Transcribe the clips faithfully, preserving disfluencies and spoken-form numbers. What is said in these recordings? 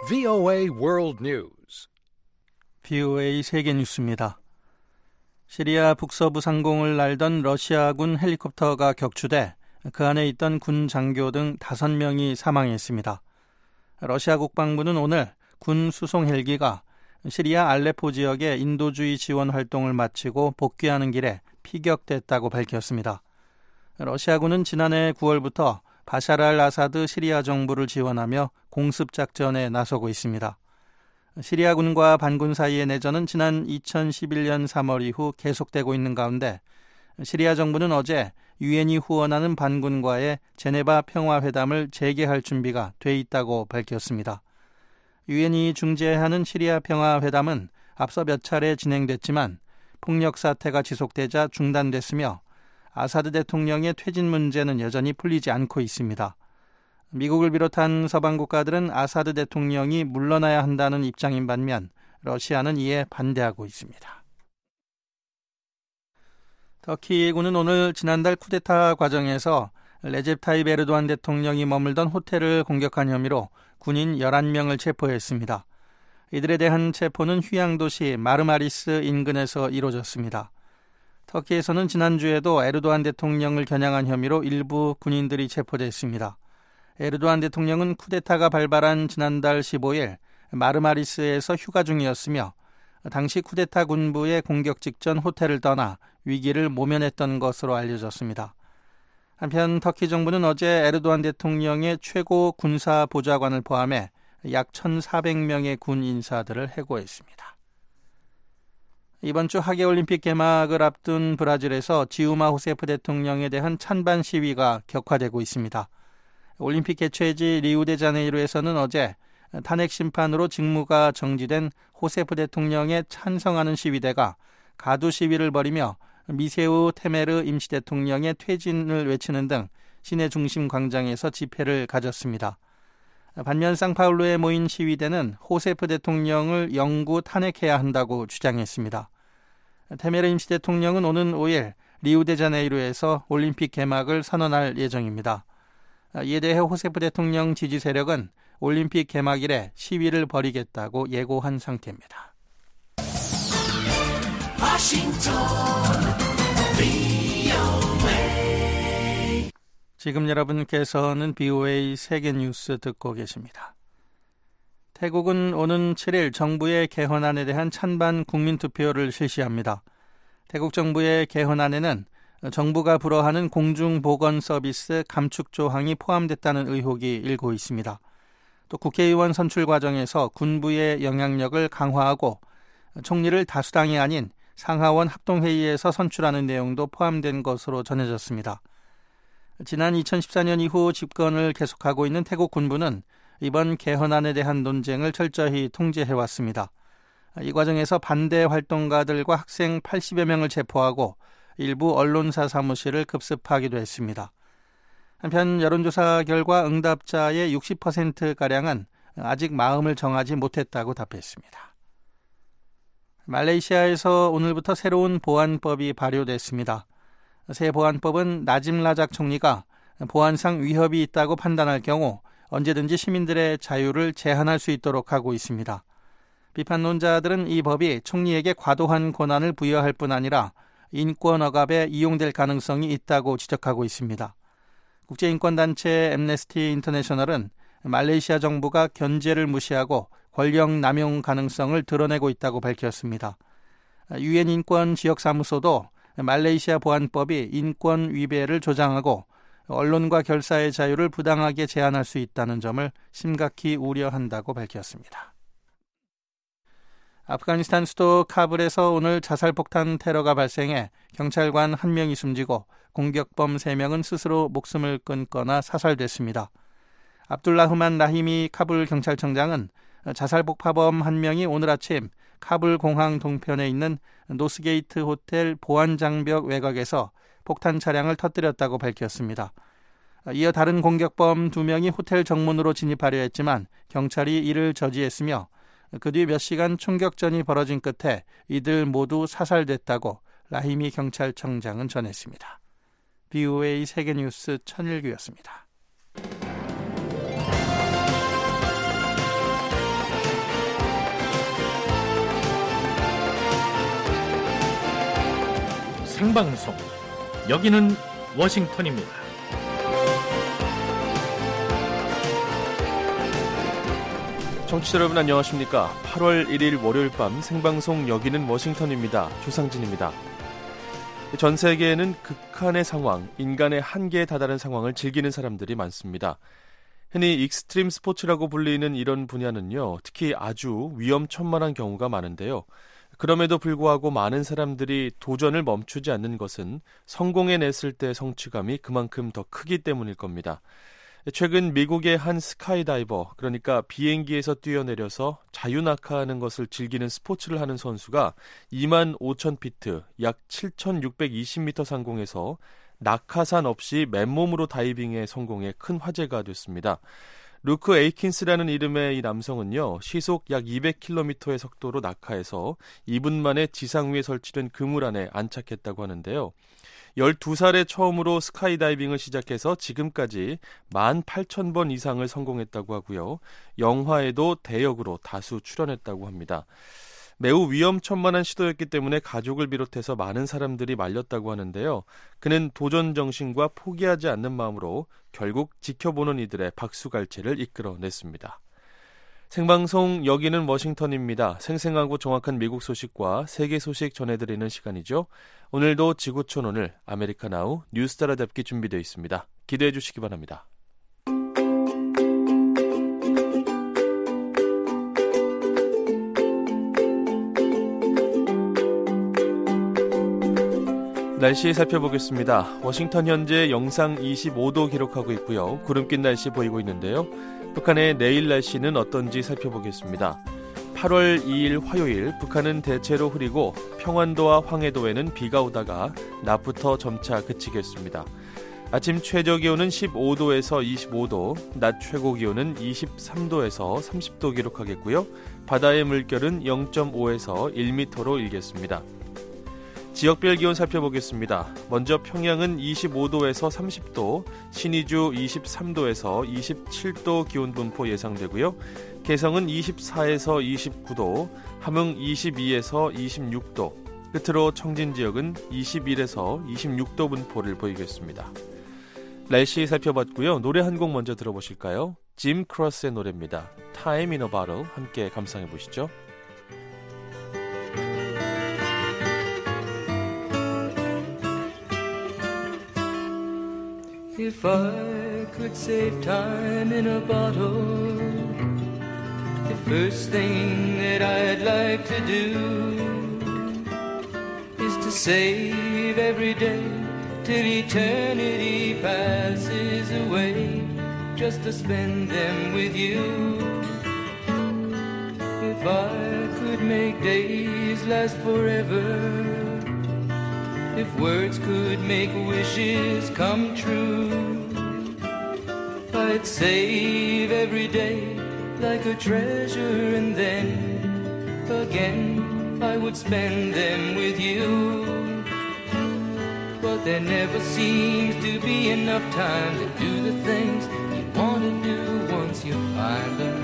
브이오에이 World News. 브이오에이 세계 뉴스입니다. 시리아 북서부 상공을 날던 러시아군 헬리콥터가 격추돼 그 안에 있던 군 장교 등 다섯 명이 사망했습니다. 러시아 국방부는 오늘 군 수송 헬기가 시리아 알레포 지역의 인도주의 지원 활동을 마치고 복귀하는 길에 피격됐다고 밝혔습니다. 러시아군은 지난해 구월부터 바샤르 알 아사드 시리아 정부를 지원하며 공습작전에 나서고 있습니다. 시리아군과 반군 사이의 내전은 지난 이천십일 년 삼월 이후 계속되고 있는 가운데 시리아 정부는 어제 유엔이 후원하는 반군과의 제네바 평화회담을 재개할 준비가 돼 있다고 밝혔습니다. 유엔이 중재하는 시리아 평화회담은 앞서 몇 차례 진행됐지만 폭력 사태가 지속되자 중단됐으며 아사드 대통령의 퇴진 문제는 여전히 풀리지 않고 있습니다. 미국을 비롯한 서방 국가들은 아사드 대통령이 물러나야 한다는 입장인 반면 러시아는 이에 반대하고 있습니다. 터키군은 오늘 지난달 쿠데타 과정에서 레제프 타이프 에르도안 대통령이 머물던 호텔을 공격한 혐의로 군인 열한 명을 체포했습니다. 이들에 대한 체포는 휴양도시 마르마리스 인근에서 이루어졌습니다. 터키에서는 지난주에도 에르도안 대통령을 겨냥한 혐의로 일부 군인들이 체포됐습니다. 에르도안 대통령은 쿠데타가 발발한 지난달 십오 일 마르마리스에서 휴가 중이었으며 당시 쿠데타 군부의 공격 직전 호텔을 떠나 위기를 모면했던 것으로 알려졌습니다. 한편 터키 정부는 어제 에르도안 대통령의 최고 군사 보좌관을 포함해 약 천사백 명의 군 인사들을 해고했습니다. 이번 주 하계올림픽 개막을 앞둔 브라질에서 지우마 호세프 대통령에 대한 찬반 시위가 격화되고 있습니다. 올림픽 개최지 리우데자네이루에서는 어제 탄핵 심판으로 직무가 정지된 호세프 대통령에 찬성하는 시위대가 가두 시위를 벌이며 미세우 테메르 임시 대통령의 퇴진을 외치는 등 시내 중심 광장에서 집회를 가졌습니다. 반면 상파울루에 모인 시위대는 호세프 대통령을 영구 탄핵해야 한다고 주장했습니다. 테메르 임시 대통령은 오는 오 일 리우데자네이루에서 올림픽 개막을 선언할 예정입니다. 이에 대해 호세프 대통령 지지 세력은 올림픽 개막일에 시위를 벌이겠다고 예고한 상태입니다. 워싱턴 브이오에이. 지금 여러분께서는 브이오에이 세계 뉴스 듣고 계십니다. 태국은 오는 칠 일 정부의 개헌안에 대한 찬반 국민투표를 실시합니다. 태국 정부의 개헌안에는 정부가 불허하는 공중보건 서비스 감축 조항이 포함됐다는 의혹이 일고 있습니다. 또 국회의원 선출 과정에서 군부의 영향력을 강화하고 총리를 다수당이 아닌 상하원 합동회의에서 선출하는 내용도 포함된 것으로 전해졌습니다. 지난 이천십사 년 이후 집권을 계속하고 있는 태국 군부는 이번 개헌안에 대한 논쟁을 철저히 통제해왔습니다. 이 과정에서 반대 활동가들과 학생 팔십여 명을 체포하고 일부 언론사 사무실을 급습하기도 했습니다. 한편 여론조사 결과 응답자의 육십 퍼센트가량은 아직 마음을 정하지 못했다고 답했습니다. 말레이시아에서 오늘부터 새로운 보안법이 발효됐습니다. 새 보안법은 나짐 라작 총리가 보안상 위협이 있다고 판단할 경우 언제든지 시민들의 자유를 제한할 수 있도록 하고 있습니다. 비판론자들은 이 법이 총리에게 과도한 권한을 부여할 뿐 아니라 인권 억압에 이용될 가능성이 있다고 지적하고 있습니다. 국제인권단체 앰네스티 인터내셔널은 말레이시아 정부가 견제를 무시하고 권력 남용 가능성을 드러내고 있다고 밝혔습니다. 유엔 인권 지역사무소도 말레이시아 보안법이 인권 위배를 조장하고 언론과 결사의 자유를 부당하게 제한할 수 있다는 점을 심각히 우려한다고 밝혔습니다. 아프가니스탄 수도 카불에서 오늘 자살폭탄 테러가 발생해 경찰관 한 명이 숨지고 공격범 세 명은 스스로 목숨을 끊거나 사살됐습니다. 압둘라흐만 라히미 카불 경찰청장은 자살폭파범 한 명이 오늘 아침 카불 공항 동편에 있는 노스게이트 호텔 보안장벽 외곽에서 폭탄 차량을 터뜨렸다고 밝혔습니다. 이어 다른 공격범 두 명이 호텔 정문으로 진입하려 했지만 경찰이 이를 저지했으며 그 뒤 몇 시간 총격전이 벌어진 끝에 이들 모두 사살됐다고 라히미 경찰청장은 전했습니다. 브이오에이 세계뉴스 천일규였습니다. 생방송. 여기는 워싱턴입니다. 청취자 여러분 안녕하십니까? 팔월 일일 월요일 밤 생방송 여기는 워싱턴입니다. 조상진입니다. 전 세계에는 극한의 상황, 인간의 한계에 다다른 상황을 즐기는 사람들이 많습니다. 흔히 익스트림 스포츠라고 불리는 이런 분야는요, 특히 아주 위험천만한 경우가 많은데요. 그럼에도 불구하고 많은 사람들이 도전을 멈추지 않는 것은 성공해냈을 때 성취감이 그만큼 더 크기 때문일 겁니다. 최근 미국의 한 스카이다이버, 그러니까 비행기에서 뛰어내려서 자유낙하하는 것을 즐기는 스포츠를 하는 선수가 이만 오천 피트, 약 칠천육백이십 미터 상공에서 낙하산 없이 맨몸으로 다이빙에 성공해 큰 화제가 됐습니다. 루크 에이킨스라는 이름의 이 남성은요, 시속 약 이백 킬로미터의 속도로 낙하해서 이 분 만에 지상 위에 설치된 그물 안에 안착했다고 하는데요. 열두 살에 처음으로 스카이다이빙을 시작해서 지금까지 만 팔천 번 이상을 성공했다고 하고요. 영화에도 대역으로 다수 출연했다고 합니다. 매우 위험천만한 시도였기 때문에 가족을 비롯해서 많은 사람들이 말렸다고 하는데요. 그는 도전 정신과 포기하지 않는 마음으로 결국 지켜보는 이들의 박수갈채를 이끌어냈습니다. 생방송 여기는 워싱턴입니다. 생생하고 정확한 미국 소식과 세계 소식 전해드리는 시간이죠. 오늘도 지구촌 오늘 아메리카 나우 뉴스 따라잡기 준비되어 있습니다. 기대해 주시기 바랍니다. 날씨 살펴보겠습니다. 워싱턴 현재 영상 이십오 도 기록하고 있고요. 구름 낀 날씨 보이고 있는데요. 북한의 내일 날씨는 어떤지 살펴보겠습니다. 팔월 이일 화요일 북한은 대체로 흐리고 평안도와 황해도에는 비가 오다가 낮부터 점차 그치겠습니다. 아침 최저 기온은 십오 도에서 이십오 도, 낮 최고 기온은 이십삼 도에서 삼십 도 기록하겠고요. 바다의 물결은 영 점 오에서 일 미터로 일겠습니다. 지역별 기온 살펴보겠습니다. 먼저 평양은 이십오 도에서 삼십 도, 신의주 이십삼 도에서 이십칠 도 기온 분포 예상되고요. 개성은 이십사에서 이십구 도, 함흥 이십이에서 이십육 도, 끝으로 청진 지역은 이십일에서 이십육 도 분포를 보이겠습니다. 날씨 살펴봤고요. 노래 한 곡 먼저 들어보실까요? 짐 크로스의 노래입니다. Time in a Bottle 함께 감상해 보시죠. If I could save time in a bottle, the first thing that I'd like to do is to save every day till eternity passes away, just to spend them with you. If I could make days last forever, if words could make wishes come true, I'd save every day like a treasure, and then again I would spend them with you. But there never seems to be enough time to do the things you want to do once you find them.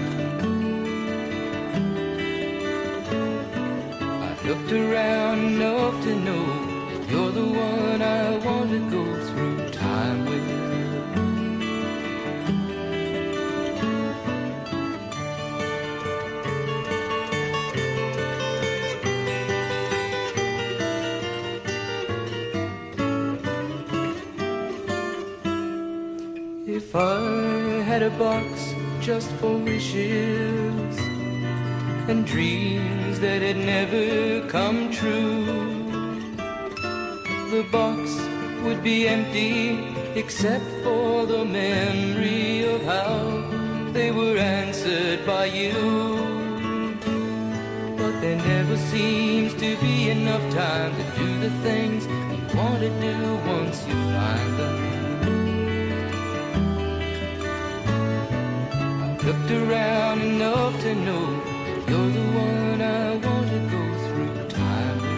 I've looked around enough to know you're the one I want to go through time with. If I had a box just for wishes and dreams that had never come true, the box would be empty except for the memory of how they were answered by you. But there never seems to be enough time to do the things you want to do once you find them. I've looked around enough to know you're the one I want to go through time with.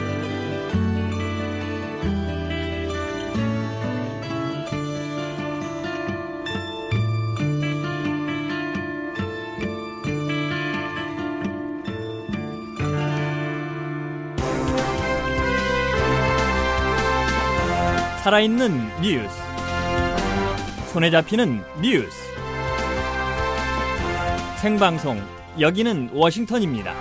살아있는 뉴스, 손에 잡히는 뉴스, 생방송 여기는 워싱턴입니다.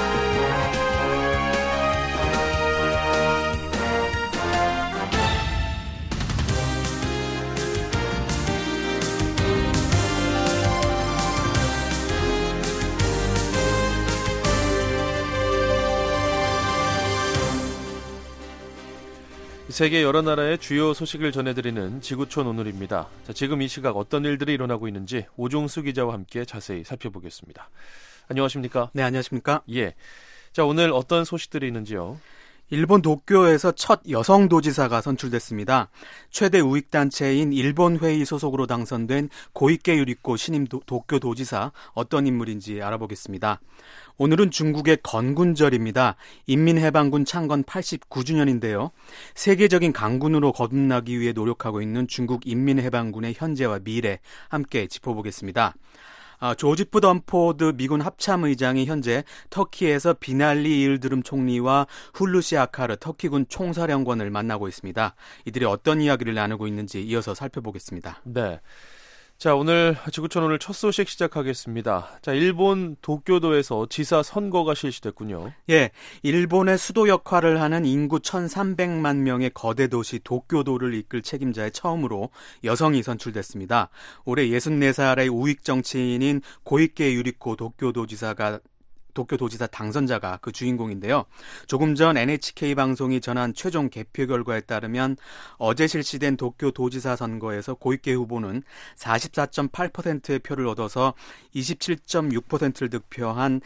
세계 여러 나라의 주요 소식을 전해드리는 지구촌 오늘입니다. 자, 지금 이 시각 어떤 일들이 일어나고 있는지 오종수 기자와 함께 자세히 살펴보겠습니다. 안녕하십니까? 네, 안녕하십니까? 예. 자, 오늘 어떤 소식들이 있는지요? 일본 도쿄에서 첫 여성 도지사가 선출됐습니다. 최대 우익단체인 일본회의 소속으로 당선된 고이케 유리코 신임 도, 도쿄 도지사, 어떤 인물인지 알아보겠습니다. 오늘은 중국의 건군절입니다. 인민해방군 창건 팔십구 주년인데요. 세계적인 강군으로 거듭나기 위해 노력하고 있는 중국 인민해방군의 현재와 미래 함께 짚어보겠습니다. 아, 조지프 덤포드 미군 합참의장이 현재 터키에서 비날리 일드름 총리와 훌루시 아카르 터키군 총사령관을 만나고 있습니다. 이들이 어떤 이야기를 나누고 있는지 이어서 살펴보겠습니다. 네. 자, 오늘 지구촌 오늘 첫 소식 시작하겠습니다. 자, 일본 도쿄도에서 지사 선거가 실시됐군요. 예, 일본의 수도 역할을 하는 인구 천삼백만 명의 거대 도시 도쿄도를 이끌 책임자의 처음으로 여성이 선출됐습니다. 올해 예순네 살의 우익 정치인인 고이케 유리코 도쿄도지사가 도쿄도지사 당선자가 그 주인공인데요. 조금 전 엔에이치케이 방송이 전한 최종 개표 결과에 따르면 어제 실시된 도쿄도지사 선거에서 고이케 후보는 사십사 점 팔 퍼센트의 표를 얻어서 이십칠 점 육 퍼센트를 득표한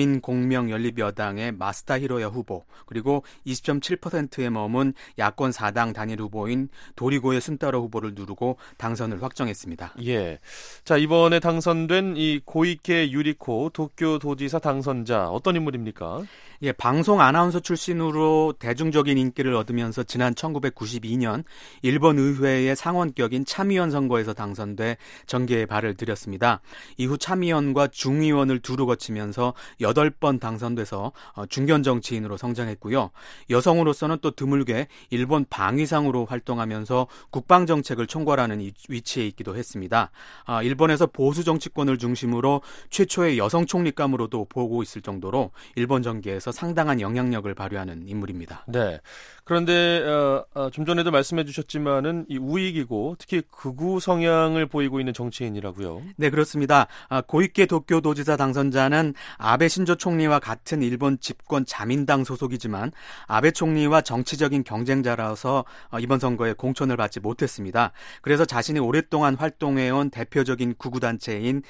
자민공명연립여당의 마스다 히로야 후보, 그리고 이십 점 칠 퍼센트에 머문 야권 사 당 단일 후보인 도리고의 순타로 후보를 누르고 당선을 확정했습니다. 예. 자, 이번에 당선된 이 고이케 유리코 도쿄도지사 당선 자 어떤 인물입니까? 예, 방송 아나운서 출신으로 대중적인 인기를 얻으면서 지난 천구백구십이 년 일본 의회의 상원격인 참의원 선거에서 당선돼 정계에 발을 들였습니다. 이후 참의원과 중의원을 두루 거치면서 여덟 번 당선돼서 중견 정치인으로 성장했고요. 여성으로서는 또 드물게 일본 방위상으로 활동하면서 국방정책을 총괄하는 위치에 있기도 했습니다. 일본에서 보수 정치권을 중심으로 최초의 여성 총리감으로도 보고 있을 정도로 일본 정계에서 상당한 영향력을 발휘하는 인물입니다. 네. 그런데 어, 어, 좀 전에도 말씀해 주셨지만은 이 우익이고 특히 극우 성향을 보이고 있는 정치인이라고요. 네, 그렇습니다. 아, 고이케 도쿄도지사 당선자는 아베 신조 총리와 같은 일본 집권 자민당 소속이지만 아베 총리와 정치적인 경쟁자라서 어, 이번 선거에 공천을 받지 못했습니다. 그래서 자신이 오랫동안 활동해온 대표적인 극우단체인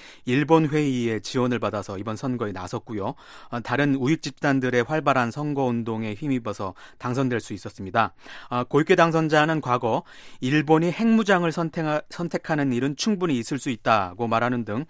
일본회의의 지원을 받아서 이번 선거에 나섰고요. 어, 다른 우익 집단들의 활발한 선거운동에 힘입어서 당선될 수 있었습니다. 어, 고이케 당선자는 과거 일본이 핵무장을 선택하, 선택하는 일은 충분히 있을 수 있다고 말하는 등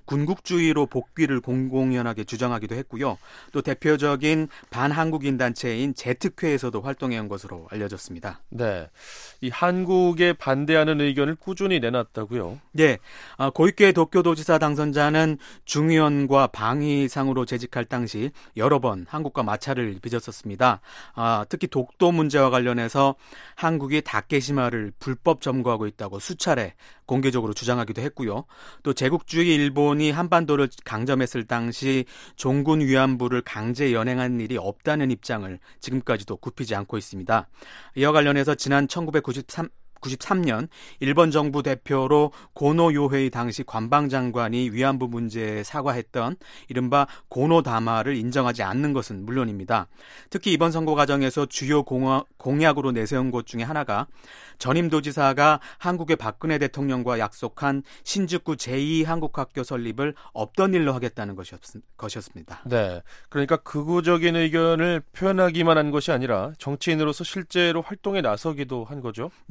군국주의로 복귀를 공공연하게 주장하기도 했고요. 또 대표적인 반한국인 단체인 제특회에서도 활동해온 것으로 알려졌습니다. 네, 이 한국에 반대하는 의견을 꾸준히 내놨다고요? 네, 어, 고이케 도쿄도지사 당선자는 중의원과 방위상으로 재직할 당시 여러 번 한국과 마찰을 빚었었습니다. 아, 특히 독도 문제와 관련해서 한국이 다케시마를 불법 점거하고 있다고 수차례 공개적으로 주장하기도 했고요. 또 제국주의 일본이 한반도를 강점했을 당시 종군 위안부를 강제 연행한 일이 없다는 입장을 지금까지도 굽히지 않고 있습니다. 이와 관련해서 지난 천구백구십삼 구십삼 년 일본 정부 대표로 고노 요헤이 당시 관방장관이 위안부 문제에 사과했던 이른바 고노 담화를 인정하지 않는 것은 물론입니다. 특히 이번 선거 과정에서 주요 공약으로 내세운 것 중에 하나가 전임 도지사가 한국의 박근혜 대통령과 약속한 신주쿠 제이 한국학교 설립을 없던 일로 하겠다는 것이었습니다. 네, 그러니까 극우적인 의견을 표현하기만 한 것이 아니라 정치인으로서 실제로 활동에 나서기도 한 거죠? 예,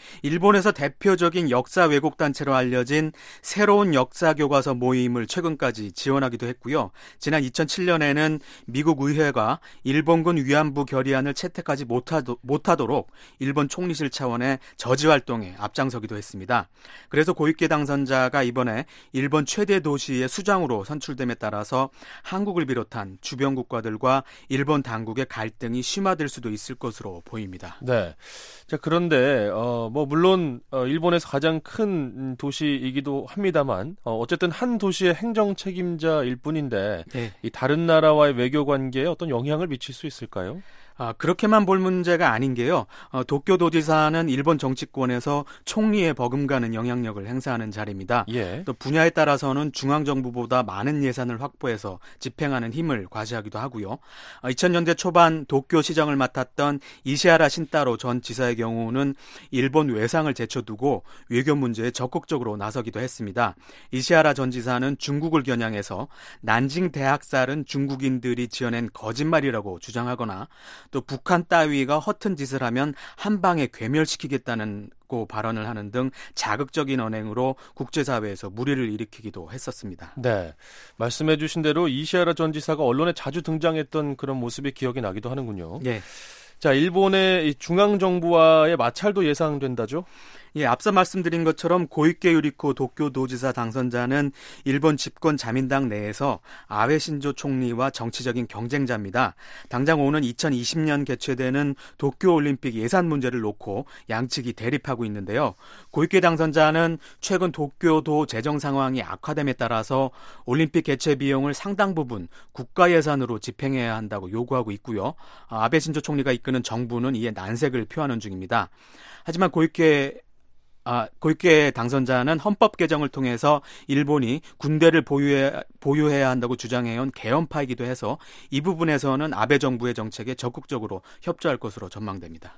일본에서 대표적인 역사 왜곡 단체로 알려진 새로운 역사 교과서 모임을 최근까지 지원하기도 했고요. 지난 이천칠 년에는 미국 의회가 일본군 위안부 결의안을 채택하지 못하도, 못하도록 일본 총리실 차원의 저지 활동에 앞장서기도 했습니다. 그래서 고위계 당선자가 이번에 일본 최대 도시의 수장으로 선출됨에 따라서 한국을 비롯한 주변 국가들과 일본 당국의 갈등이 심화될 수도 있을 것으로 보입니다. 네. 자, 그런데 어, 뭐 물론 어, 일본에서 가장 큰 도시이기도 합니다만 어, 어쨌든 한 도시의 행정 책임자일 뿐인데 네. 이 다른 나라와의 외교 관계에 어떤 영향을 미칠 수 있을까요? 아, 그렇게만 볼 문제가 아닌 게요. 어, 도쿄도지사는 일본 정치권에서 총리에 버금가는 영향력을 행사하는 자리입니다. 예. 또 분야에 따라서는 중앙정부보다 많은 예산을 확보해서 집행하는 힘을 과시하기도 하고요. 어, 이천 년대 초반 도쿄시정을 맡았던 이시하라 신타로 전 지사의 경우는 일본 외상을 제쳐두고 외교 문제에 적극적으로 나서기도 했습니다. 이시하라 전 지사는 중국을 겨냥해서 난징 대학살은 중국인들이 지어낸 거짓말이라고 주장하거나 또 북한 따위가 허튼 짓을 하면 한 방에 괴멸시키겠다는 고 발언을 하는 등 자극적인 언행으로 국제사회에서 물의를 일으키기도 했었습니다. 네, 말씀해 주신 대로 이시하라 전 지사가 언론에 자주 등장했던 그런 모습이 기억이 나기도 하는군요. 네. 자, 일본의 중앙정부와의 마찰도 예상된다죠? 예, 앞서 말씀드린 것처럼 고이케 유리코 도쿄도지사 당선자는 일본 집권 자민당 내에서 아베 신조 총리와 정치적인 경쟁자입니다. 당장 오는 이천이십 년 개최되는 도쿄올림픽 예산 문제를 놓고 양측이 대립하고 있는데요. 고이케 당선자는 최근 도쿄도 재정 상황이 악화됨에 따라서 올림픽 개최 비용을 상당 부분 국가 예산으로 집행해야 한다고 요구하고 있고요. 아베 신조 총리가 이끄는 정부는 이에 난색을 표하는 중입니다. 하지만 고이케 아, 고이케 당선자는 헌법 개정을 통해서 일본이 군대를 보유해, 보유해야 한다고 주장해온 개헌파이기도 해서 이 부분에서는 아베 정부의 정책에 적극적으로 협조할 것으로 전망됩니다.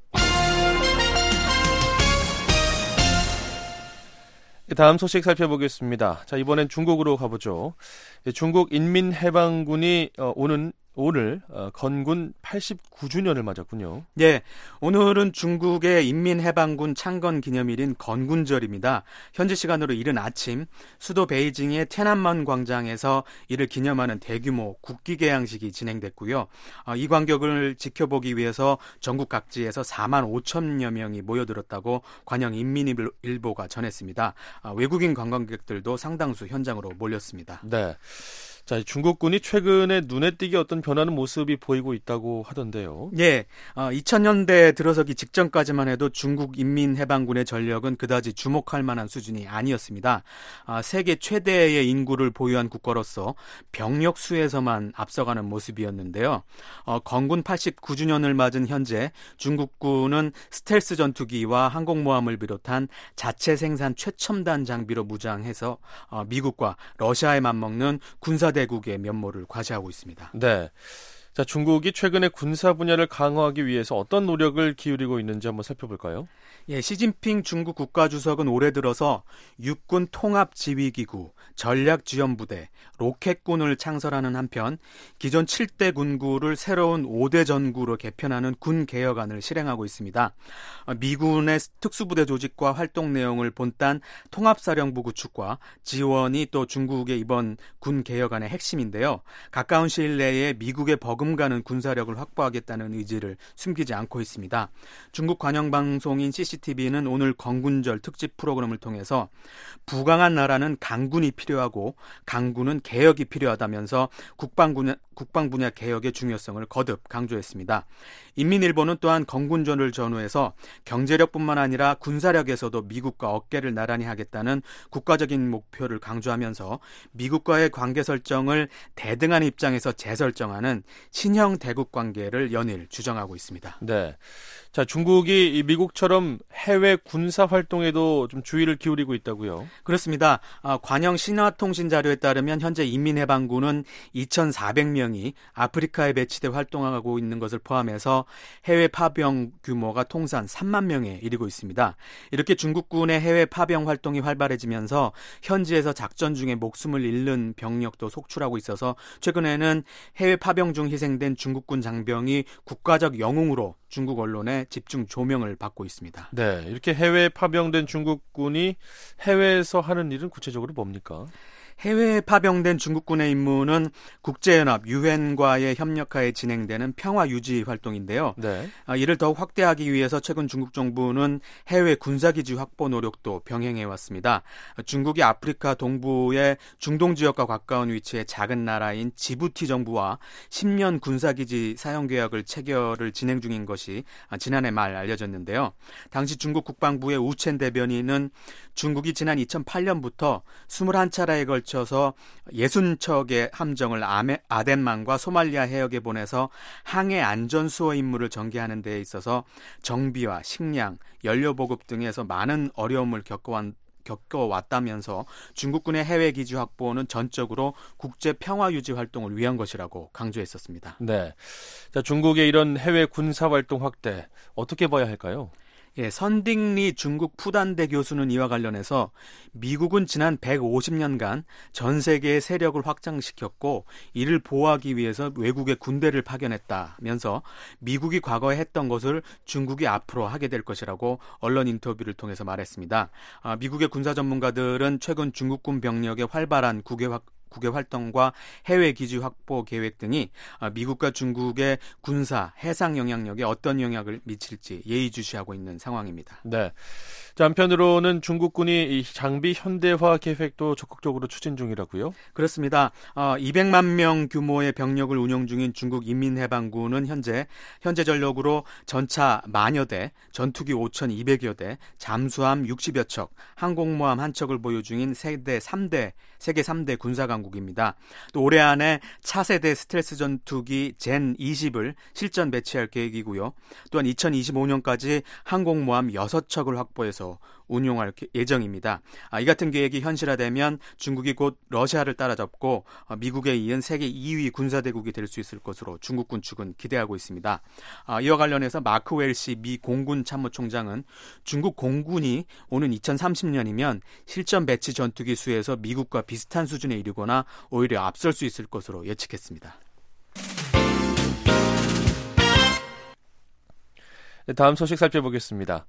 다음 소식 살펴보겠습니다. 자, 이번엔 중국으로 가보죠. 중국 인민해방군이 오는 오늘 건군 팔십구 주년을 맞았군요. 네, 오늘은 중국의 인민해방군 창건 기념일인 건군절입니다. 현지 시간으로 이른 아침 수도 베이징의天安문 광장에서 이를 기념하는 대규모 국기 개양식이 진행됐고요. 이 광경을 지켜보기 위해서 전국 각지에서 사만 오천여 명이 모여들었다고 관영 인민일보가 전했습니다. 외국인 관광객들도 상당수 현장으로 몰렸습니다. 네. 자, 중국군이 최근에 눈에 띄게 어떤 변하는 모습이 보이고 있다고 하던데요. 예, 어, 이천 년대 들어서기 직전까지만 해도 중국 인민해방군의 전력은 그다지 주목할 만한 수준이 아니었습니다. 어, 세계 최대의 인구를 보유한 국가로서 병력 수에서만 앞서가는 모습이었는데요. 어, 건군 팔십구 주년을 맞은 현재 중국군은 스텔스 전투기와 항공모함을 비롯한 자체 생산 최첨단 장비로 무장해서 어, 미국과 러시아에 맞먹는 군사 대국의 면모를 과시하고 있습니다. 네. 자, 중국이 최근에 군사 분야를 강화하기 위해서 어떤 노력을 기울이고 있는지 한번 살펴볼까요? 예, 시진핑 중국 국가주석은 올해 들어서 육군 통합지휘기구, 전략지원부대, 로켓군을 창설하는 한편 기존 칠 대 군구를 새로운 오 대 전구로 개편하는 군개혁안을 실행하고 있습니다. 미군의 특수부대 조직과 활동 내용을 본딴 통합사령부 구축과 지원이 또 중국의 이번 군개혁안의 핵심인데요. 가까운 시일 내에 미국의 버금가는 군사력을 확보하겠다는 의지를 숨기지 않고 있습니다. 중국 관영방송인 씨씨티비는 오늘 건군절 특집 프로그램을 통해서 부강한 나라는 강군이 필요하고 강군은 개혁이 필요하다면서 국방 분야, 국방 분야 개혁의 중요성을 거듭 강조했습니다. 인민일보는 또한 건군절을 전후해서 경제력뿐만 아니라 군사력에서도 미국과 어깨를 나란히 하겠다는 국가적인 목표를 강조하면서 미국과의 관계 설정을 대등한 입장에서 재설정하는 신형 대국 관계를 연일 주장하고 있습니다. 네. 자, 중국이 이 미국처럼 해외 군사 활동에도 좀 주의를 기울이고 있다고요? 그렇습니다. 아, 관영 신화통신 자료에 따르면 현재 인민해방군은 이천사백 명이 아프리카에 배치돼 활동하고 있는 것을 포함해서 해외 파병 규모가 통산 삼만 명에 이르고 있습니다. 이렇게 중국군의 해외 파병 활동이 활발해지면서 현지에서 작전 중에 목숨을 잃는 병력도 속출하고 있어서 최근에는 해외 파병 중 희생 희생된 중국군 장병이 국가적 영웅으로 중국 언론에 집중 조명을 받고 있습니다. 네, 이렇게 해외에 파병된 중국군이 해외에서 하는 일은 구체적으로 뭡니까? 해외에 파병된 중국군의 임무는 국제연합 유엔과의 협력하에 진행되는 평화 유지 활동인데요. 네. 이를 더욱 확대하기 위해서 최근 중국 정부는 해외 군사기지 확보 노력도 병행해 왔습니다. 중국이 아프리카 동부의 중동 지역과 가까운 위치의 작은 나라인 지부티 정부와 십 년 군사기지 사용 계약을 체결을 진행 중인 것이 지난해 말 알려졌는데요. 당시 중국 국방부의 우첸 대변인은 중국이 지난 이천팔 년부터 이십일 차례에 걸쳐서 육십 척의 함정을 아덴만과 소말리아 해역에 보내서 항해 안전 수호 임무를 전개하는 데 있어서 정비와 식량, 연료 보급 등에서 많은 어려움을 겪어왔 겪어왔다면서 중국군의 해외 기지 확보는 전적으로 국제 평화 유지 활동을 위한 것이라고 강조했었습니다. 네, 자, 중국의 이런 해외 군사 활동 확대 어떻게 봐야 할까요? 예, 선딩리 중국 푸단대 교수는 이와 관련해서 미국은 지난 백오십 년간 전 세계의 세력을 확장시켰고 이를 보호하기 위해서 외국의 군대를 파견했다면서 미국이 과거에 했던 것을 중국이 앞으로 하게 될 것이라고 언론 인터뷰를 통해서 말했습니다. 아, 미국의 군사 전문가들은 최근 중국군 병력의 활발한 국외 확 국외 활동과 해외 기지 확보 계획 등이 미국과 중국의 군사, 해상 영향력에 어떤 영향을 미칠지 예의주시하고 있는 상황입니다. 네. 자, 한편으로는 중국군이 이 장비 현대화 계획도 적극적으로 추진 중이라고요? 그렇습니다. 어, 이백만 명 규모의 병력을 운영 중인 중국 인민해방군은 현재 현재 전력으로 전차 만여 대, 전투기 오천이백여 대, 잠수함 육십여 척, 항공모함 한 척을 보유 중인 세계 삼 대, 세계 삼 대 군사강국입니다. 또 올해 안에 차세대 스텔스 전투기 젠 이십을 실전 배치할 계획이고요. 또한 이천이십오 년까지 항공모함 여섯 척을 확보해서 운용할 예정입니다. 아, 이 같은 계획이 현실화되면 중국이 곧 러시아를 따라잡고 미국에 이은 세계 이 위 군사대국이 될 수 있을 것으로 중국군 측은 기대하고 있습니다. 아, 이와 관련해서 마크 웰시 미 공군 참모총장은 중국 공군이 오는 이천삼십 년이면 실전 배치 전투기 수에서 미국과 비슷한 수준에 이르거나 오히려 앞설 수 있을 것으로 예측했습니다. 네, 다음 소식 살펴보겠습니다.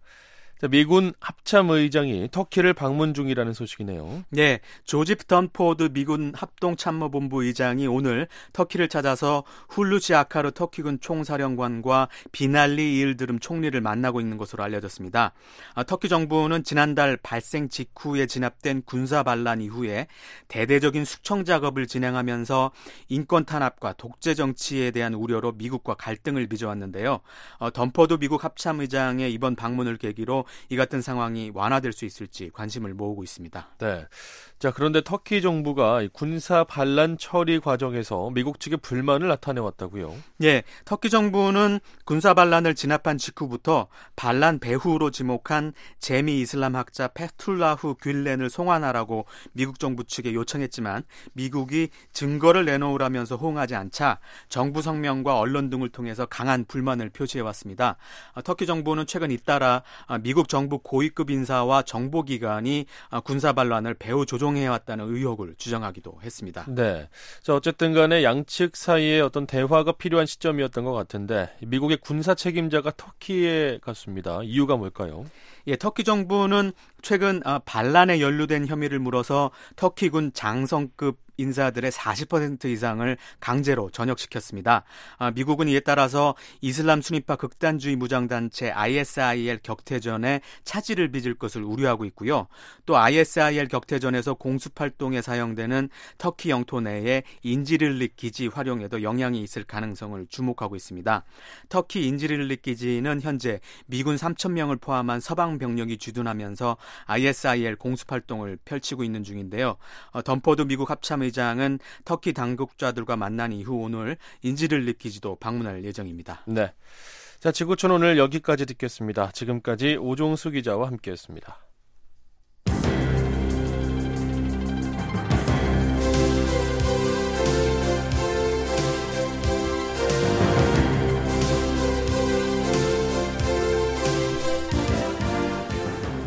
미군 합참의장이 터키를 방문 중이라는 소식이네요. 네, 조집 던포드 미군 합동참모본부 의장이 오늘 터키를 찾아서 훌루시 아카르 터키군 총사령관과 비날리 일드름 총리를 만나고 있는 것으로 알려졌습니다. 아, 터키 정부는 지난달 발생 직후에 진압된 군사 반란 이후에 대대적인 숙청 작업을 진행하면서 인권 탄압과 독재 정치에 대한 우려로 미국과 갈등을 빚어왔는데요. 어, 던포드 미국 합참의장의 이번 방문을 계기로 이 같은 상황이 완화될 수 있을지 관심을 모으고 있습니다. 네. 자, 그런데 터키 정부가 군사 반란 처리 과정에서 미국 측의 불만을 나타내왔다고요? 예, 터키 정부는 군사 반란을 진압한 직후부터 반란 배후로 지목한 제미 이슬람 학자 페툴라후 귤렌을 송환하라고 미국 정부 측에 요청했지만 미국이 증거를 내놓으라면서 호응하지 않자 정부 성명과 언론 등을 통해서 강한 불만을 표시해왔습니다. 터키 정부는 최근 잇따라 미국 정부 고위급 인사와 정보기관이 군사 반란을 배후 조종해왔다는 의혹을 주장하기도 했습니다. 네. 자, 어쨌든 간에 양측 사이에 어떤 대화가 필요한 시점이었던 것 같은데 미국의 군사 책임자가 터키에 갔습니다. 이유가 뭘까요? 예, 터키 정부는 최근 반란에 연루된 혐의를 물어서 터키군 장성급 인사들의 사십 퍼센트 이상을 강제로 전역시켰습니다. 아, 미국은 이에 따라서 이슬람 순위파 극단주의 무장단체 아이에스아이엘 격퇴전에 차질을 빚을 것을 우려하고 있고요. 또 아이에스아이엘 격퇴전에서 공습활동에 사용되는 터키 영토 내에 인지릴릭 기지 활용에도 영향이 있을 가능성을 주목하고 있습니다. 터키 인지릴릭 기지는 현재 미군 삼천 명을 포함한 서방 병력이 주둔하면서 아이에스아이엘 공습활동을 펼치고 있는 중인데요. 어, 던포드 미국 합참 의장은 터키 당국자들과 만난 이후 오늘 인지릴릭 기지도 방문할 예정입니다. 네, 자, 지구촌 오늘 여기까지 듣겠습니다. 지금까지 오종수 기자와 함께했습니다.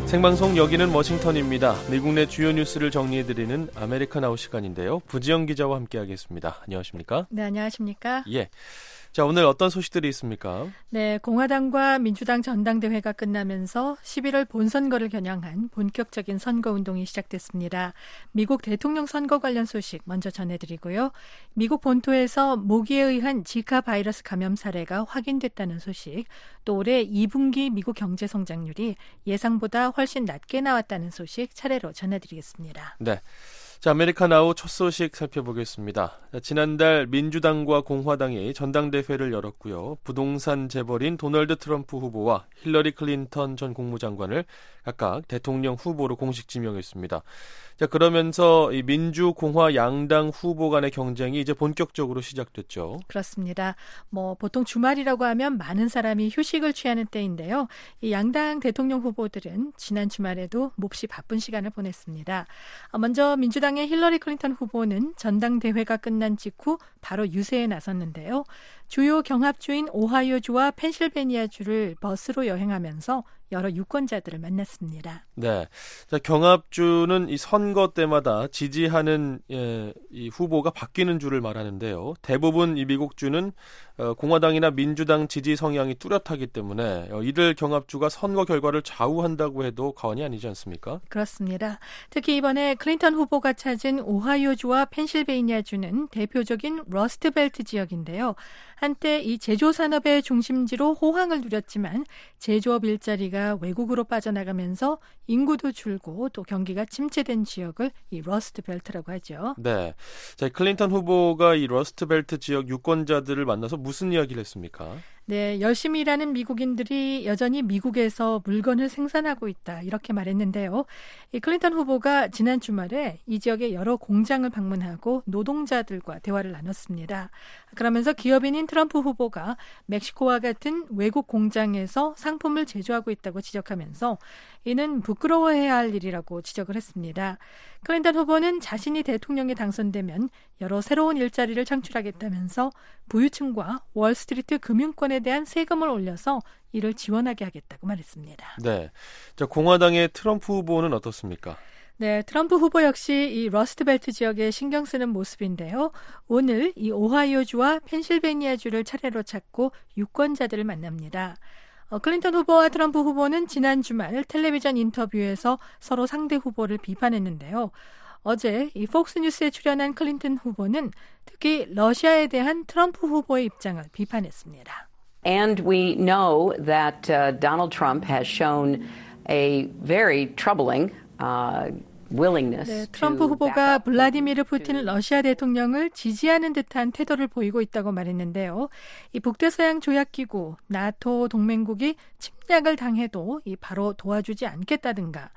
생방송 여기는 워싱턴입니다. 미국 내 주요 뉴스를 정리해드리는 아메리카 나우 시간인데요. 부지영 기자와 함께하겠습니다. 안녕하십니까? 네, 안녕하십니까? 예. 자, 오늘 어떤 소식들이 있습니까? 네, 공화당과 민주당 전당대회가 끝나면서 십일월 본선거를 겨냥한 본격적인 선거운동이 시작됐습니다. 미국 대통령 선거 관련 소식 먼저 전해드리고요. 미국 본토에서 모기에 의한 지카 바이러스 감염 사례가 확인됐다는 소식, 또 올해 이 분기 미국 경제 성장률이 예상보다 훨씬 낮게 나왔다는 소식 차례로 전해드리겠습니다. 네. 자, 아메리카 나우 첫 소식 살펴보겠습니다. 자, 지난달 민주당과 공화당이 전당대회를 열었고요. 부동산 재벌인 도널드 트럼프 후보와 힐러리 클린턴 전 국무장관을 각각 대통령 후보로 공식 지명했습니다. 자, 그러면서 이 민주, 공화 양당 후보 간의 경쟁이 이제 본격적으로 시작됐죠. 그렇습니다. 뭐 보통 주말이라고 하면 많은 사람이 휴식을 취하는 때인데요. 이 양당 대통령 후보들은 지난 주말에도 몹시 바쁜 시간을 보냈습니다. 먼저 민주당의 힐러리 클린턴 후보는 전당대회가 끝난 직후 바로 유세에 나섰는데요. 주요 경합주인 오하이오주와 펜실베니아주를 버스로 여행하면서 여러 유권자들을 만났습니다. 네, 자, 경합주는 이 선거 때마다 지지하는 예, 이 후보가 바뀌는 주를 말하는데요. 대부분 이 미국주는 어, 공화당이나 민주당 지지 성향이 뚜렷하기 때문에 어, 이들 경합주가 선거 결과를 좌우한다고 해도 과언이 아니지 않습니까? 그렇습니다. 특히 이번에 클린턴 후보가 찾은 오하이오주와 펜실베니아주는 대표적인 러스트벨트 지역인데요. 한때 이 제조 산업의 중심지로 호황을 누렸지만 제조업 일자리가 외국으로 빠져나가면서 인구도 줄고 또 경기가 침체된 지역을 이 러스트벨트라고 하죠. 네, 자, 클린턴 후보가 이 러스트벨트 지역 유권자들을 만나서 무슨 이야기를 했습니까? 네, 열심히 일하는 미국인들이 여전히 미국에서 물건을 생산하고 있다 이렇게 말했는데요. 이 클린턴 후보가 지난 주말에 이 지역의 여러 공장을 방문하고 노동자들과 대화를 나눴습니다. 그러면서 기업인인 트럼프 후보가 멕시코와 같은 외국 공장에서 상품을 제조하고 있다고 지적하면서 이는 부끄러워해야 할 일이라고 지적을 했습니다. 클린턴 후보는 자신이 대통령에 당선되면 여러 새로운 일자리를 창출하겠다면서 부유층과 월스트리트 금융권에 대한 세금을 올려서 이를 지원하게 하겠다고 말했습니다. 네, 자, 공화당의 트럼프 후보는 어떻습니까? 네, 트럼프 후보 역시 이 러스트벨트 지역에 신경 쓰는 모습인데요. 오늘 이 오하이오주와 펜실베니아주를 차례로 찾고 유권자들을 만납니다. 어, 클린턴 후보와 트럼프 후보는 지난 주말 텔레비전 인터뷰에서 서로 상대 후보를 비판했는데요. 어제 이 폭스뉴스에 출연한 클린턴 후보는 특히 러시아에 대한 트럼프 후보의 입장을 비판했습니다. And we know that uh, Donald Trump has shown a very troubling uh, 네, 트럼프 후보가 블라디미르 푸틴 러시아 대통령을 지지하는 듯한 태도를 보이고 있다고 말했는데요. 이 북대서양 조약기구 나토 동맹국이 침략을 당해도 이 바로 도와주지 않겠다든가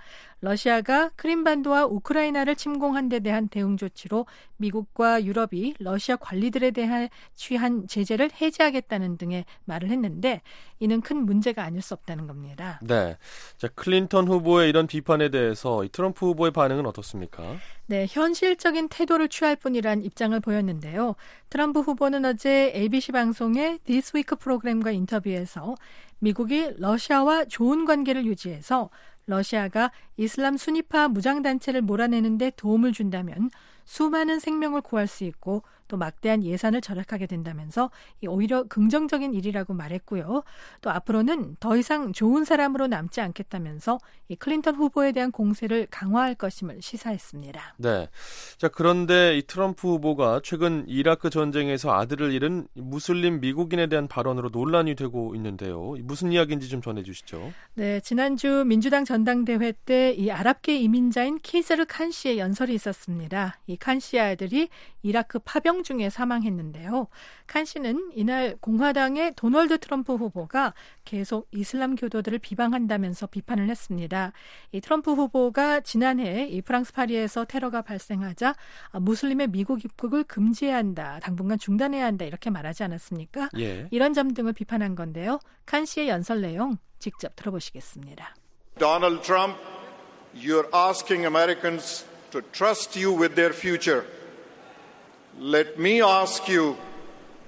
러시아가 크림반도와 우크라이나를 침공한 데 대한 대응 조치로 미국과 유럽이 러시아 관리들에 대한 취한 제재를 해제하겠다는 등의 말을 했는데 이는 큰 문제가 아닐 수 없다는 겁니다. 네, 자, 클린턴 후보의 이런 비판에 대해서 이 트럼프 후보의 반응은 어떻습니까? 네, 현실적인 태도를 취할 뿐이란 입장을 보였는데요. 트럼프 후보는 어제 에이비씨 방송의 This Week 프로그램과 인터뷰에서 미국이 러시아와 좋은 관계를 유지해서 러시아가 이슬람 순위파 무장단체를 몰아내는 데 도움을 준다면 수많은 생명을 구할 수 있고 또 막대한 예산을 절약하게 된다면서 오히려 긍정적인 일이라고 말했고요. 또 앞으로는 더 이상 좋은 사람으로 남지 않겠다면서 이 클린턴 후보에 대한 공세를 강화할 것임을 시사했습니다. 네. 자, 그런데 이 트럼프 후보가 최근 이라크 전쟁에서 아들을 잃은 무슬림 미국인에 대한 발언으로 논란이 되고 있는데요. 무슨 이야기인지 좀 전해주시죠. 네, 지난주 민주당 전당대회 때 이 아랍계 이민자인 키즈르 칸 씨의 연설이 있었습니다. 이 칸 씨의 아들이 이라크 파병 중에 사망했는데요. 칸 씨는 이날 공화당의 도널드 트럼프 후보가 계속 이슬람 교도들을 비방한다면서 비판을 했습니다. 이 트럼프 후보가 지난해 이 프랑스 파리에서 테러가 발생하자 무슬림의 미국 입국을 금지해야 한다, 당분간 중단해야 한다 이렇게 말하지 않았습니까? 예. 이런 점 등을 비판한 건데요. 칸 씨의 연설 내용 직접 들어보시겠습니다. Donald Trump, you're asking Americans to trust you with their future. Let me ask you,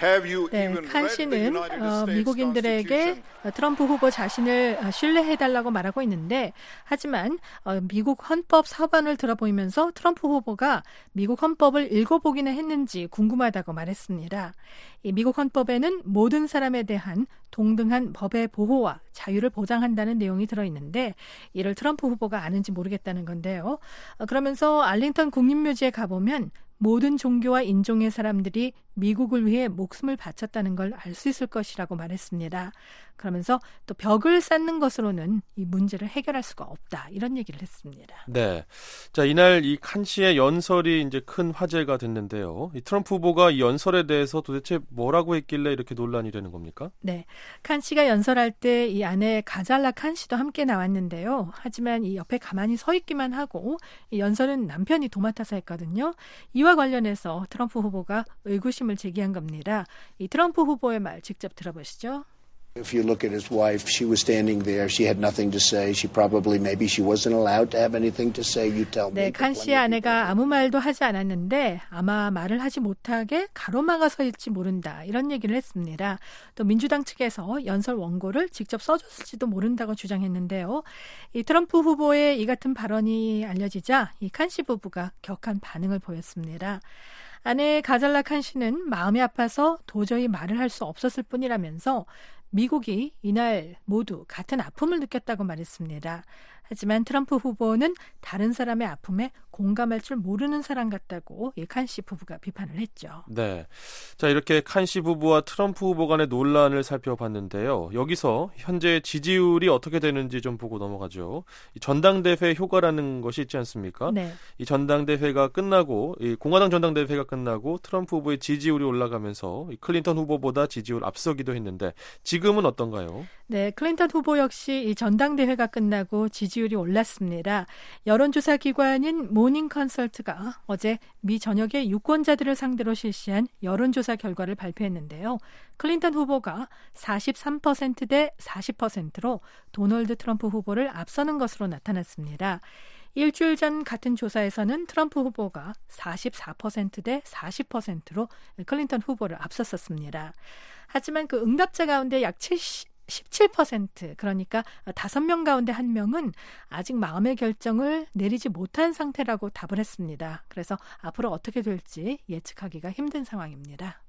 네, 칸 씨는 어, 미국인들에게 트럼프 후보 자신을 신뢰해달라고 말하고 있는데 하지만 어, 미국 헌법 서반을 들어보이면서 트럼프 후보가 미국 헌법을 읽어보기는 했는지 궁금하다고 말했습니다. 이 미국 헌법에는 모든 사람에 대한 동등한 법의 보호와 자유를 보장한다는 내용이 들어있는데 이를 트럼프 후보가 아는지 모르겠다는 건데요. 어, 그러면서 알링턴 국립묘지에 가보면 모든 종교와 인종의 사람들이 미국을 위해 목숨을 바쳤다는 걸 알 수 있을 것이라고 말했습니다. 그러면서 또 벽을 쌓는 것으로는 이 문제를 해결할 수가 없다. 이런 얘기를 했습니다. 네. 자, 이날 이 칸 씨의 연설이 이제 큰 화제가 됐는데요. 이 트럼프 후보가 이 연설에 대해서 도대체 뭐라고 했길래 이렇게 논란이 되는 겁니까? 네. 칸 씨가 연설할 때 이 아내 가잘라 칸 씨도 함께 나왔는데요. 하지만 이 옆에 가만히 서 있기만 하고 이 연설은 남편이 도맡아서 했거든요. 이와 관련해서 트럼프 후보가 의구심을 제기한 겁니다. 이 트럼프 후보의 말 직접 들어보시죠. If you look at his wife, she was standing there. She had nothing to say. She probably, maybe she wasn't allowed to have anything to say. You tell me. 네, 칸 씨의 아내가 아무 말도 하지 않았는데 아마 말을 하지 못하게 가로막아서일지 모른다. 이런 얘기를 했습니다. 또 민주당 측에서 연설 원고를 직접 써줬을지도 모른다고 주장했는데요. 이 트럼프 후보의 이 같은 발언이 알려지자 이 칸 씨 부부가 격한 반응을 보였습니다. 아내 가잘라 칸 씨는 마음이 아파서 도저히 말을 할 수 없었을 뿐이라면서 미국이 이날 모두 같은 아픔을 느꼈다고 말했습니다. 하지만 트럼프 후보는 다른 사람의 아픔에 공감할 줄 모르는 사람 같다고 이 칸 씨 부부가 비판을 했죠. 네. 자, 이렇게 칸 씨 부부와 트럼프 후보 간의 논란을 살펴봤는데요. 여기서 현재 지지율이 어떻게 되는지 좀 보고 넘어가죠. 이 전당대회 효과라는 것이 있지 않습니까? 네. 이 전당대회가 끝나고 이 공화당 전당대회가 끝나고 트럼프 후보의 지지율이 올라가면서 이 클린턴 후보보다 지지율 앞서기도 했는데 지금은 어떤가요? 네, 클린턴 후보 역시 이 전당대회가 끝나고 지지율이 올랐습니다. 여론조사 기관인 모닝 컨설트가 어제 미 전역의 유권자들을 상대로 실시한 여론조사 결과를 발표했는데요. 클린턴 후보가 사십삼 퍼센트 대 사십 퍼센트로 도널드 트럼프 후보를 앞서는 것으로 나타났습니다. 일주일 전 같은 조사에서는 트럼프 후보가 사십사 퍼센트 대 사십 퍼센트로 클린턴 후보를 앞섰었습니다. 하지만 그 응답자 가운데 약 십칠 퍼센트, 그러니까 다섯 명 가운데 한 명은 아직 마음의 결정을 내리지 못한 상태라고 답을 했습니다. 그래서 앞으로 어떻게 될지 예측하기가 힘든 상황입니다.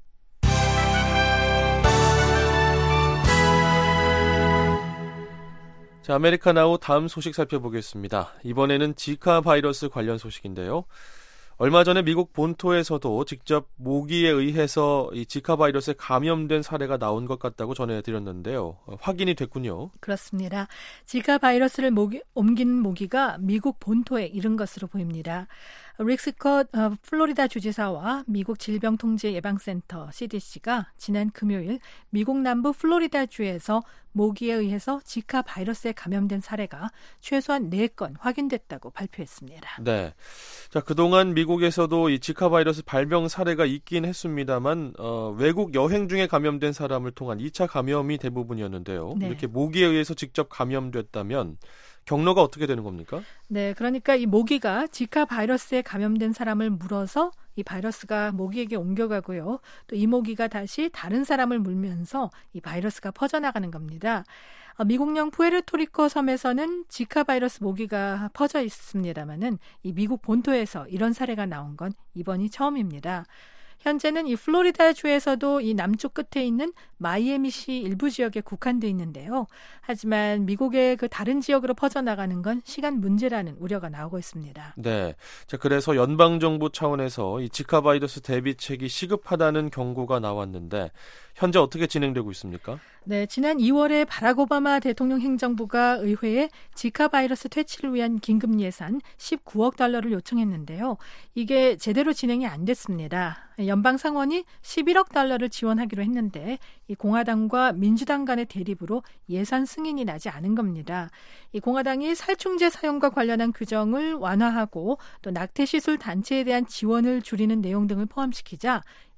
자, 아메리카나우 다음 소식 살펴보겠습니다. 이번에는 지카 바이러스 관련 소식인데요. 얼마 전에 미국 본토에서도 직접 모기에 의해서 이 지카 바이러스에 감염된 사례가 나온 것 같다고 전해드렸는데요. 확인이 됐군요. 그렇습니다. 지카 바이러스를 모기, 옮긴 모기가 미국 본토에 이른 것으로 보입니다. 릭 스콧 플로리다 주지사와 미국 질병통제예방센터 씨디씨가 지난 금요일 미국 남부 플로리다주에서 모기에 의해서 지카 바이러스에 감염된 사례가 최소한 네 건 확인됐다고 발표했습니다. 네. 자, 그동안 미국에서도 이 지카 바이러스 발병 사례가 있긴 했습니다만 어, 외국 여행 중에 감염된 사람을 통한 이 차 감염이 대부분이었는데요. 네. 이렇게 모기에 의해서 직접 감염됐다면 경로가 어떻게 되는 겁니까? 네, 그러니까 이 모기가 지카 바이러스에 감염된 사람을 물어서 이 바이러스가 모기에게 옮겨가고요. 또 이 모기가 다시 다른 사람을 물면서 이 바이러스가 퍼져나가는 겁니다. 미국령 푸에르토리코 섬에서는 지카 바이러스 모기가 퍼져 있습니다만은 이 미국 본토에서 이런 사례가 나온 건 이번이 처음입니다. 현재는 이 플로리다주에서도 이 남쪽 끝에 있는 마이애미시 일부 지역에 국한돼 있는데요. 하지만 미국의 그 다른 지역으로 퍼져나가는 건 시간 문제라는 우려가 나오고 있습니다. 네. 자, 그래서 연방정부 차원에서 이 지카 바이러스 대비책이 시급하다는 경고가 나왔는데 현재 어떻게 진행되고 있습니까? 네, 지난 이월에 바락 오바마 대통령 행정부가 의회에 지카 바이러스 퇴치를 위한 긴급 예산 십구억 달러를 요청했는데요. 이게 제대로 진행이 안 됐습니다. 연방 상원이 십일억 달러를 지원하기로 했는데 이 공화당과 민주당 간의 대립으로 예산 승인이 나지 않은 겁니다. 이 공화당이 살충제 사용과 관련한 규정을 완화하고 또 낙태 시술 단체에 대한 지원을 줄이는 내용 등을 포함시키자 이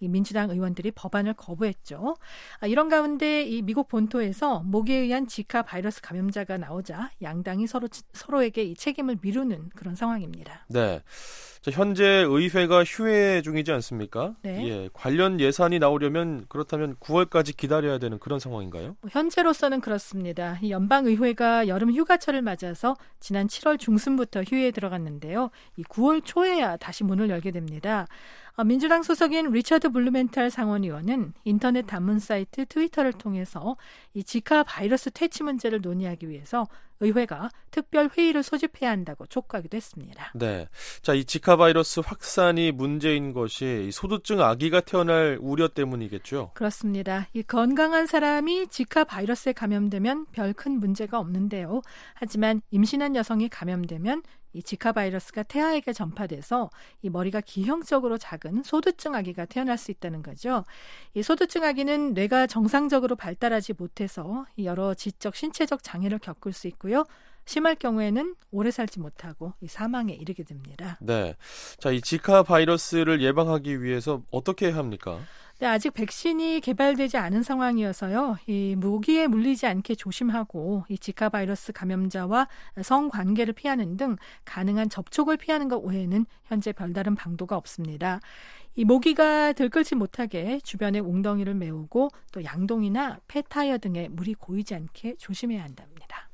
이 민주당 의원들이 법안을 거부했죠. 아, 이런 가운데 이 미국 본토에서 모기에 의한 지카 바이러스 감염자가 나오자 양당이 서로 서로에게 이 책임을 미루는 그런 상황입니다. 네. 자, 현재 의회가 휴회 중이지 않습니까? 네. 예, 관련 예산이 나오려면 그렇다면 구월까지 기다려야 되는 그런 상황인가요? 현재로서는 그렇습니다. 이 연방의회가 여름 휴가철을 맞아서 지난 칠월 중순부터 휴회에 들어갔는데요. 이 구월 초에야 다시 문을 열게 됩니다. 민주당 소속인 리처드 블루멘탈 상원의원은 인터넷 단문 사이트 트위터를 통해서 이 지카 바이러스 퇴치 문제를 논의하기 위해서 의회가 특별 회의를 소집해야 한다고 촉구하기도 했습니다. 네, 자, 이 지카 바이러스 확산이 문제인 것이 소두증 아기가 태어날 우려 때문이겠죠? 그렇습니다. 이 건강한 사람이 지카 바이러스에 감염되면 별 큰 문제가 없는데요. 하지만 임신한 여성이 감염되면 이 지카 바이러스가 태아에게 전파돼서 이 머리가 기형적으로 작은 소두증 아기가 태어날 수 있다는 거죠. 이 소두증 아기는 뇌가 정상적으로 발달하지 못해서 여러 지적, 신체적 장애를 겪을 수 있고요. 심할 경우에는 오래 살지 못하고 이 사망에 이르게 됩니다. 네, 자, 이 지카 바이러스를 예방하기 위해서 어떻게 해야 합니까? 네, 아직 백신이 개발되지 않은 상황이어서요. 이 모기에 물리지 않게 조심하고 이 지카 바이러스 감염자와 성관계를 피하는 등 가능한 접촉을 피하는 것 외에는 현재 별다른 방도가 없습니다. 이 모기가 들끓지 못하게 주변에 웅덩이를 메우고 또 양동이나 폐타이어 등에 물이 고이지 않게 조심해야 한답니다.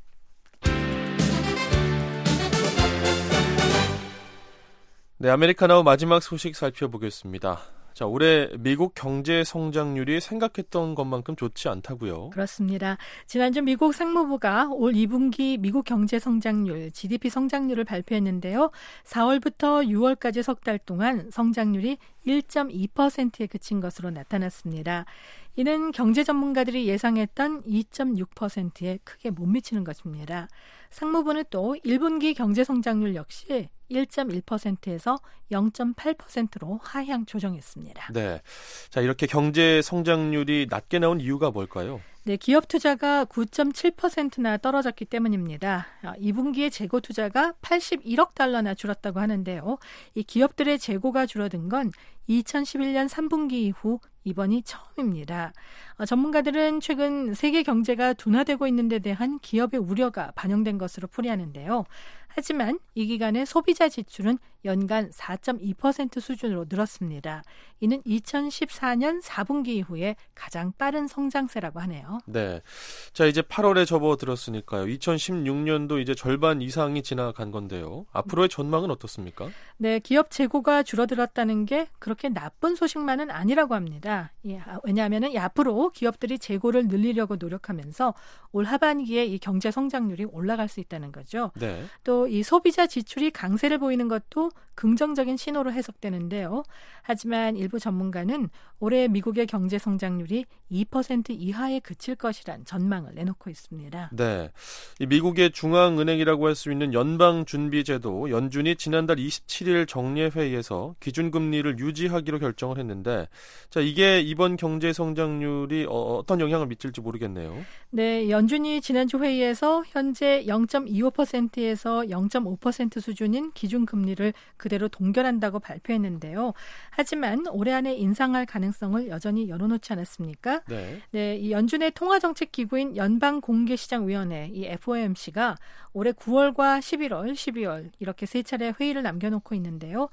네, 아메리카노 마지막 소식 살펴보겠습니다. 자, 올해 미국 경제 성장률이 생각했던 것만큼 좋지 않다고요? 그렇습니다. 지난주 미국 상무부가 올 이 분기 미국 경제 성장률, 지디피 성장률을 발표했는데요. 사월부터 유월까지 석 달 동안 성장률이 일 점 이 퍼센트에 그친 것으로 나타났습니다. 이는 경제 전문가들이 예상했던 이 점 육 퍼센트에 크게 못 미치는 것입니다. 상무부는 또 일 분기 경제 성장률 역시 일 점 일 퍼센트에서 영 점 팔 퍼센트로 하향 조정했습니다. 네, 자, 이렇게 경제 성장률이 낮게 나온 이유가 뭘까요? 네, 기업 투자가 구 점 칠 퍼센트나 떨어졌기 때문입니다. 이 분기에 재고 투자가 팔십일억 달러나 줄었다고 하는데요. 이 기업들의 재고가 줄어든 건 이천십일 년 삼 분기 이후 이번이 처음입니다. 어, 전문가들은 최근 세계 경제가 둔화되고 있는 데 대한 기업의 우려가 반영된 것으로 풀이하는데요. 하지만 이 기간의 소비자 지출은 연간 사 점 이 퍼센트 수준으로 늘었습니다. 이는 이천십사 년 사 분기 이후에 가장 빠른 성장세라고 하네요. 네, 자, 이제 팔월에 접어들었으니까요. 이천십육 년도 이제 절반 이상이 지나간 건데요. 앞으로의 전망은 어떻습니까? 네, 기업 재고가 줄어들었다는 게 그렇게 나쁜 소식만은 아니라고 합니다. 예, 왜냐하면 앞으로 기업들이 재고를 늘리려고 노력하면서 올 하반기에 이 경제 성장률이 올라갈 수 있다는 거죠. 네. 또 이 소비자 지출이 강세를 보이는 것도 긍정적인 신호로 해석되는데요. 하지만 일부 전문가는 올해 미국의 경제 성장률이 이 퍼센트 이하에 그칠 것이란 전망을 내놓고 있습니다. 네, 이 미국의 중앙은행이라고 할 수 있는 연방준비제도 연준이 지난달 이십칠 일 정례회의에서 기준금리를 유지하기로 결정을 했는데, 자, 이게 이번 경제 성장률이 어떤 영향을 미칠지 모르겠네요. 네, 연준이 지난주 회의에서 현재 영 점 이오 퍼센트에서 영 점 오 퍼센트 수준인 기준금리를 그대로 동결한다고 발표했는데요. 하지만 올해 안에 인상할 가능성을 여전히 열어놓지 않았습니까? 네. 네, 이 연준의 통화정책기구인 연방공개시장위원회, 이 에프오엠씨가 올해 구월과 십일월, 십이월 이렇게 세 차례 회의를 남겨놓고 있는데요.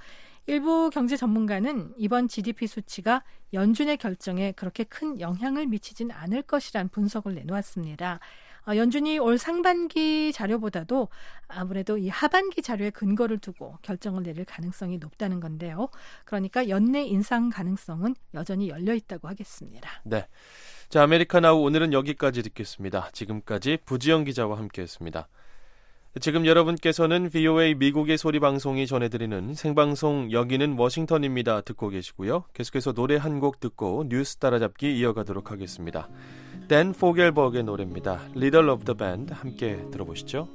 일부 경제 전문가는 이번 지디피 수치가 연준의 결정에 그렇게 큰 영향을 미치진 않을 것이란 분석을 내놓았습니다. 어, 연준이 올 상반기 자료보다도 아무래도 이 하반기 자료에 근거를 두고 결정을 내릴 가능성이 높다는 건데요. 그러니까 연내 인상 가능성은 여전히 열려 있다고 하겠습니다. 네, 자, 아메리카나우 오늘은 여기까지 듣겠습니다. 지금까지 부지영 기자와 함께했습니다. 지금 여러분께서는 브이오에이 미국의 소리 방송이 전해드리는 생방송 여기는 워싱턴입니다 듣고 계시고요. 계속해서 노래 한 곡 듣고 뉴스 따라잡기 이어가도록 하겠습니다. 댄 포겔버그의 노래입니다. Leader of the Band 함께 들어보시죠.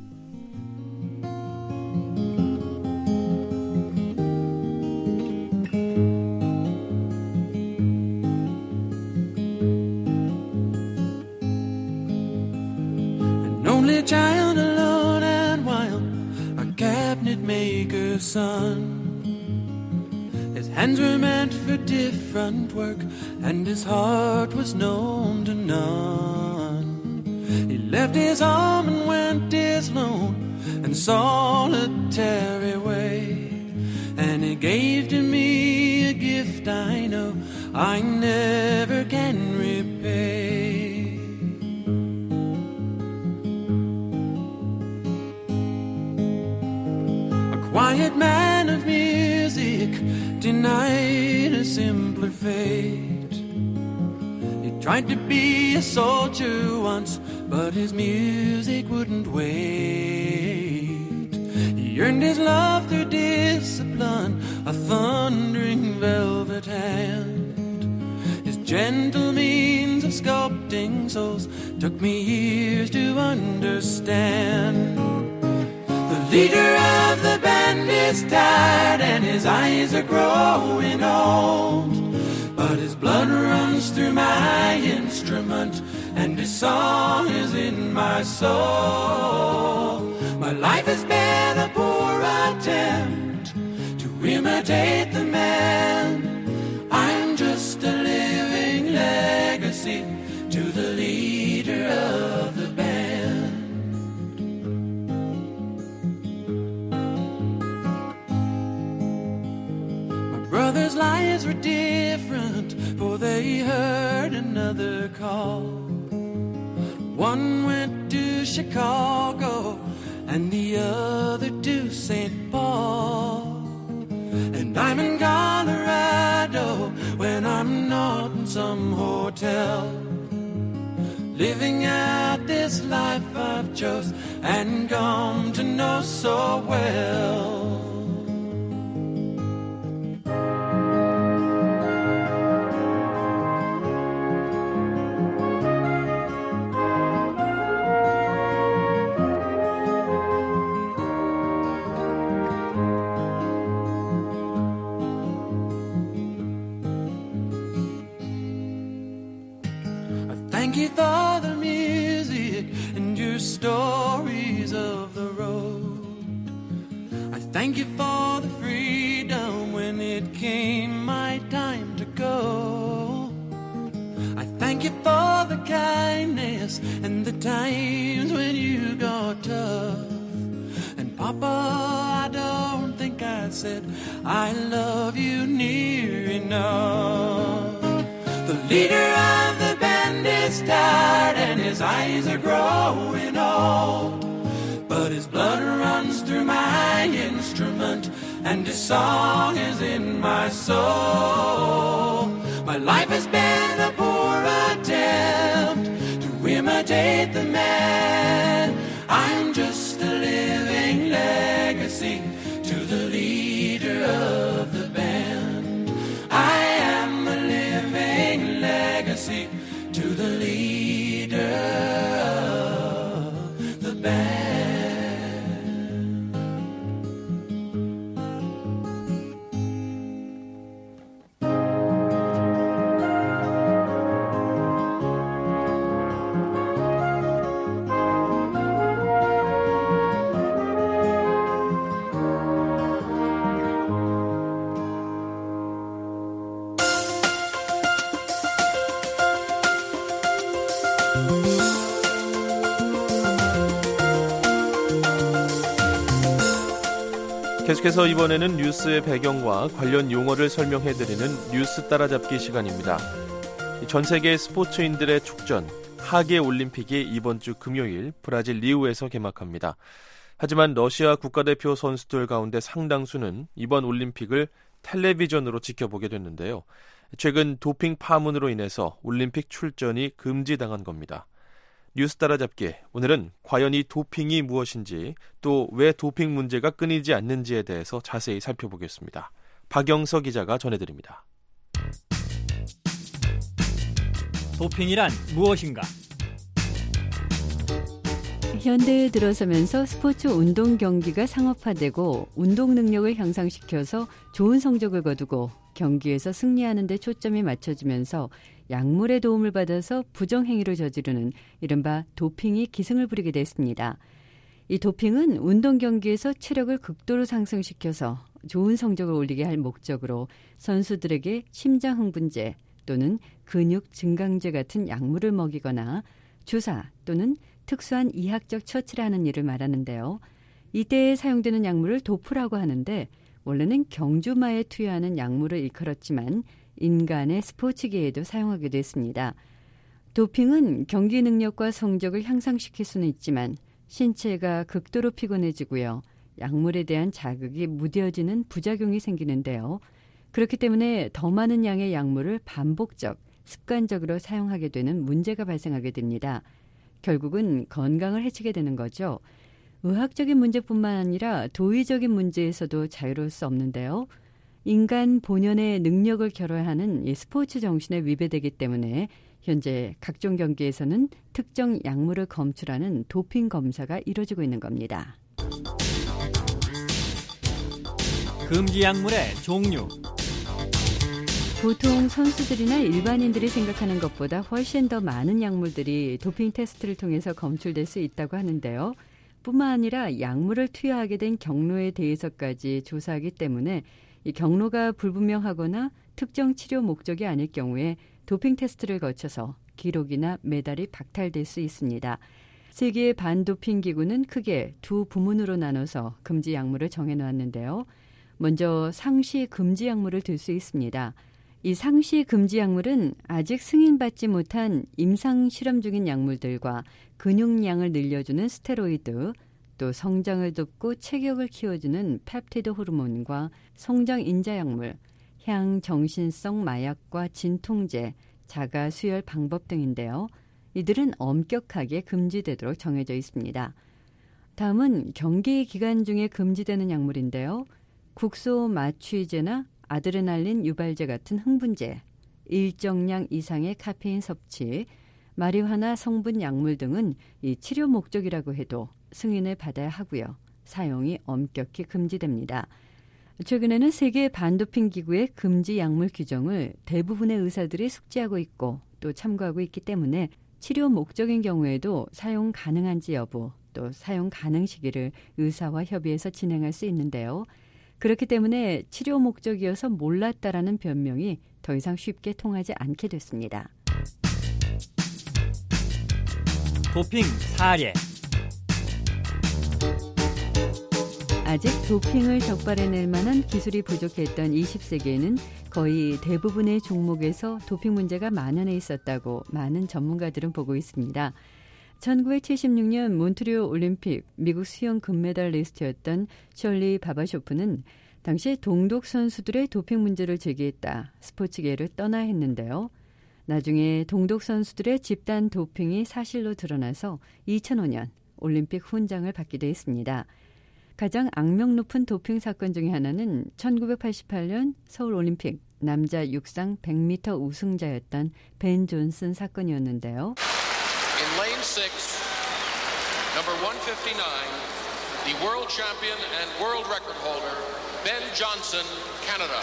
An only child alone and wild, a cabinet maker's son. His hands were meant for different work, and his heart was known to none. He left his home and went his lone and solitary way, and he gave to me a gift I know I never can repay. A quiet man of music, denied a simpler fate. He tried to be a soldier once, but his music wouldn't wait. He earned his love through discipline, a thundering velvet hand. His gentle means of sculpting souls took me years to understand. The leader of the band is tired and his eyes are growing old, but his blood runs through my instrument and his song is in my soul. My life has been a poor attempt to imitate the man. I'm just a living legacy to the leader of the band. My brother's lives were different, for they heard another call. One went to Chicago and the other to Saint Paul. And I'm in Colorado when I'm not in some hotel, living out this life I've chose and come to know so well. Thank you for the music and your stories of the road. I thank you for the freedom when it came my time to go. I thank you for the kindness and the times when you got tough. And Papa, I don't think I said I love you near enough. The leader of the band is tired and his eyes are growing old, but his blood runs through my instrument and his song is in my soul. My life has been a poor attempt to imitate the man. I'm just a living legacy to the leader of the band. I am a living legacy to the leader of the band. 계속해서 이번에는 뉴스의 배경과 관련 용어를 설명해드리는 뉴스 따라잡기 시간입니다. 전 세계 스포츠인들의 축전 하계올림픽이 이번 주 금요일 브라질 리우에서 개막합니다. 하지만 러시아 국가대표 선수들 가운데 상당수는 이번 올림픽을 텔레비전으로 지켜보게 됐는데요. 최근 도핑 파문으로 인해서 올림픽 출전이 금지당한 겁니다. 뉴스 따라잡기, 오늘은 과연 이 도핑이 무엇인지, 또 왜 도핑 문제가 끊이지 않는지에 대해서 자세히 살펴보겠습니다. 박영서 기자가 전해드립니다. 도핑이란 무엇인가? 현대에 들어서면서 스포츠 운동 경기가 상업화되고 운동 능력을 향상시켜서 좋은 성적을 거두고 경기에서 승리하는 데 초점이 맞춰지면서 약물의 도움을 받아서 부정행위를 저지르는 이른바 도핑이 기승을 부리게 됐습니다. 이 도핑은 운동 경기에서 체력을 극도로 상승시켜서 좋은 성적을 올리게 할 목적으로 선수들에게 심장 흥분제 또는 근육 증강제 같은 약물을 먹이거나 주사 또는 특수한 이학적 처치를 하는 일을 말하는데요. 이때 사용되는 약물을 도프라고 하는데 원래는 경주마에 투여하는 약물을 일컬었지만 인간의 스포츠계에도 사용하기도 했습니다. 도핑은 경기 능력과 성적을 향상시킬 수는 있지만 신체가 극도로 피곤해지고요. 약물에 대한 자극이 무뎌지는 부작용이 생기는데요. 그렇기 때문에 더 많은 양의 약물을 반복적, 습관적으로 사용하게 되는 문제가 발생하게 됩니다. 결국은 건강을 해치게 되는 거죠. 의학적인 문제뿐만 아니라 도의적인 문제에서도 자유로울 수 없는데요. 인간 본연의 능력을 결여하는 이 스포츠 정신에 위배되기 때문에 현재 각종 경기에서는 특정 약물을 검출하는 도핑 검사가 이루어지고 있는 겁니다. 금지 약물의 종류. 보통 선수들이나 일반인들이 생각하는 것보다 훨씬 더 많은 약물들이 도핑 테스트를 통해서 검출될 수 있다고 하는데요. 뿐만 아니라 약물을 투여하게 된 경로에 대해서까지 조사하기 때문에 이 경로가 불분명하거나 특정 치료 목적이 아닐 경우에 도핑 테스트를 거쳐서 기록이나 메달이 박탈될 수 있습니다. 세계 반도핑 기구는 크게 두 부문으로 나눠서 금지 약물을 정해놓았는데요. 먼저 상시 금지 약물을 들 수 있습니다. 이 상시 금지 약물은 아직 승인받지 못한 임상 실험 중인 약물들과 근육량을 늘려주는 스테로이드, 또 성장을 돕고 체격을 키워주는 펩티드 호르몬과 성장 인자 약물, 향정신성 마약과 진통제, 자가 수혈 방법 등인데요. 이들은 엄격하게 금지되도록 정해져 있습니다. 다음은 경기 기간 중에 금지되는 약물인데요. 국소 마취제나 아드레날린 유발제 같은 흥분제, 일정량 이상의 카페인 섭취, 마리화나 성분 약물 등은 이 치료 목적이라고 해도 승인을 받아야 하고요. 사용이 엄격히 금지됩니다. 최근에는 세계 반도핑 기구의 금지 약물 규정을 대부분의 의사들이 숙지하고 있고 또 참고하고 있기 때문에 치료 목적인 경우에도 사용 가능한지 여부, 또 사용 가능 시기를 의사와 협의해서 진행할 수 있는데요. 그렇기 때문에 치료 목적이어서 몰랐다라는 변명이 더 이상 쉽게 통하지 않게 됐습니다. 도핑 사례. 아직 도핑을 적발해낼 만한 기술이 부족했던 이십 세기에는 거의 대부분의 종목에서 도핑 문제가 만연해 있었다고 많은 전문가들은 보고 있습니다. 천구백칠십육 년 몬트리올 올림픽 미국 수영 금메달리스트였던 셜리 바바쇼프는 당시 동독 선수들의 도핑 문제를 제기했다 스포츠계를 떠나 했는데요. 나중에 동독 선수들의 집단 도핑이 사실로 드러나서 이천오 년 올림픽 훈장을 받기도 했습니다. 가장 악명 높은 도핑 사건 중에 하나는 천구백팔십팔 년 서울올림픽 남자 육상 백 미터 우승자였던 벤 존슨 사건이었는데요. In lane six, number one fifty-nine, the world champion and world record holder, Ben Johnson, Canada.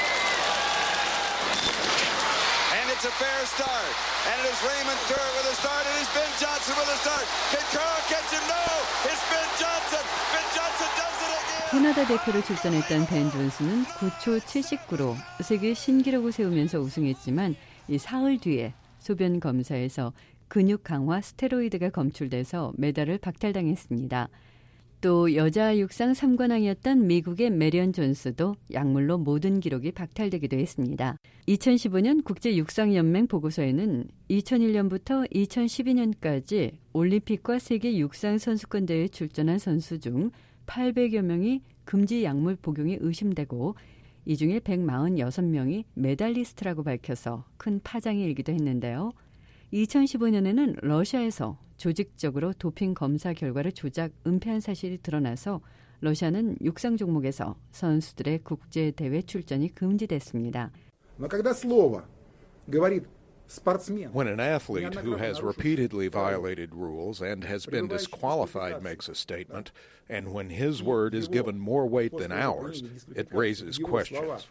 And it's a fair start. And it is Raymond Stewart with a start. It is Ben Johnson with a start. Can Carl catch him? No! It's Ben Johnson! Ben Johnson does it again! 캐나다 대표로 출전했던 벤 존슨은 구 초 칠십구로 세계 신기록을 세우면서 우승했지만 이 사흘 뒤에 소변 검사에서 근육 강화 스테로이드가 검출돼서 메달을 박탈당했습니다. 또 여자 육상 삼 관왕이었던 미국의 메리언 존스도 약물로 모든 기록이 박탈되기도 했습니다. 이천십오 년 국제육상연맹 보고서에는 이천일 년부터 이천십이 년까지 올림픽과 세계 육상 선수권 대회에 출전한 선수 중 팔백여 명이 금지 약물 복용이 의심되고 이 중에 백사십육 명이 메달리스트라고 밝혀서 큰 파장이 일기도 했는데요. 이천십오 년에는 러시아에서 조직적으로 도핑 검사 결과를 조작, 은폐한 사실이 드러나서 러시아는 육상 종목에서 선수들의 국제대회 출전이 금지됐습니다. When an athlete who has repeatedly violated rules and has been disqualified makes a statement, and when his word is given more weight than ours, it raises questions.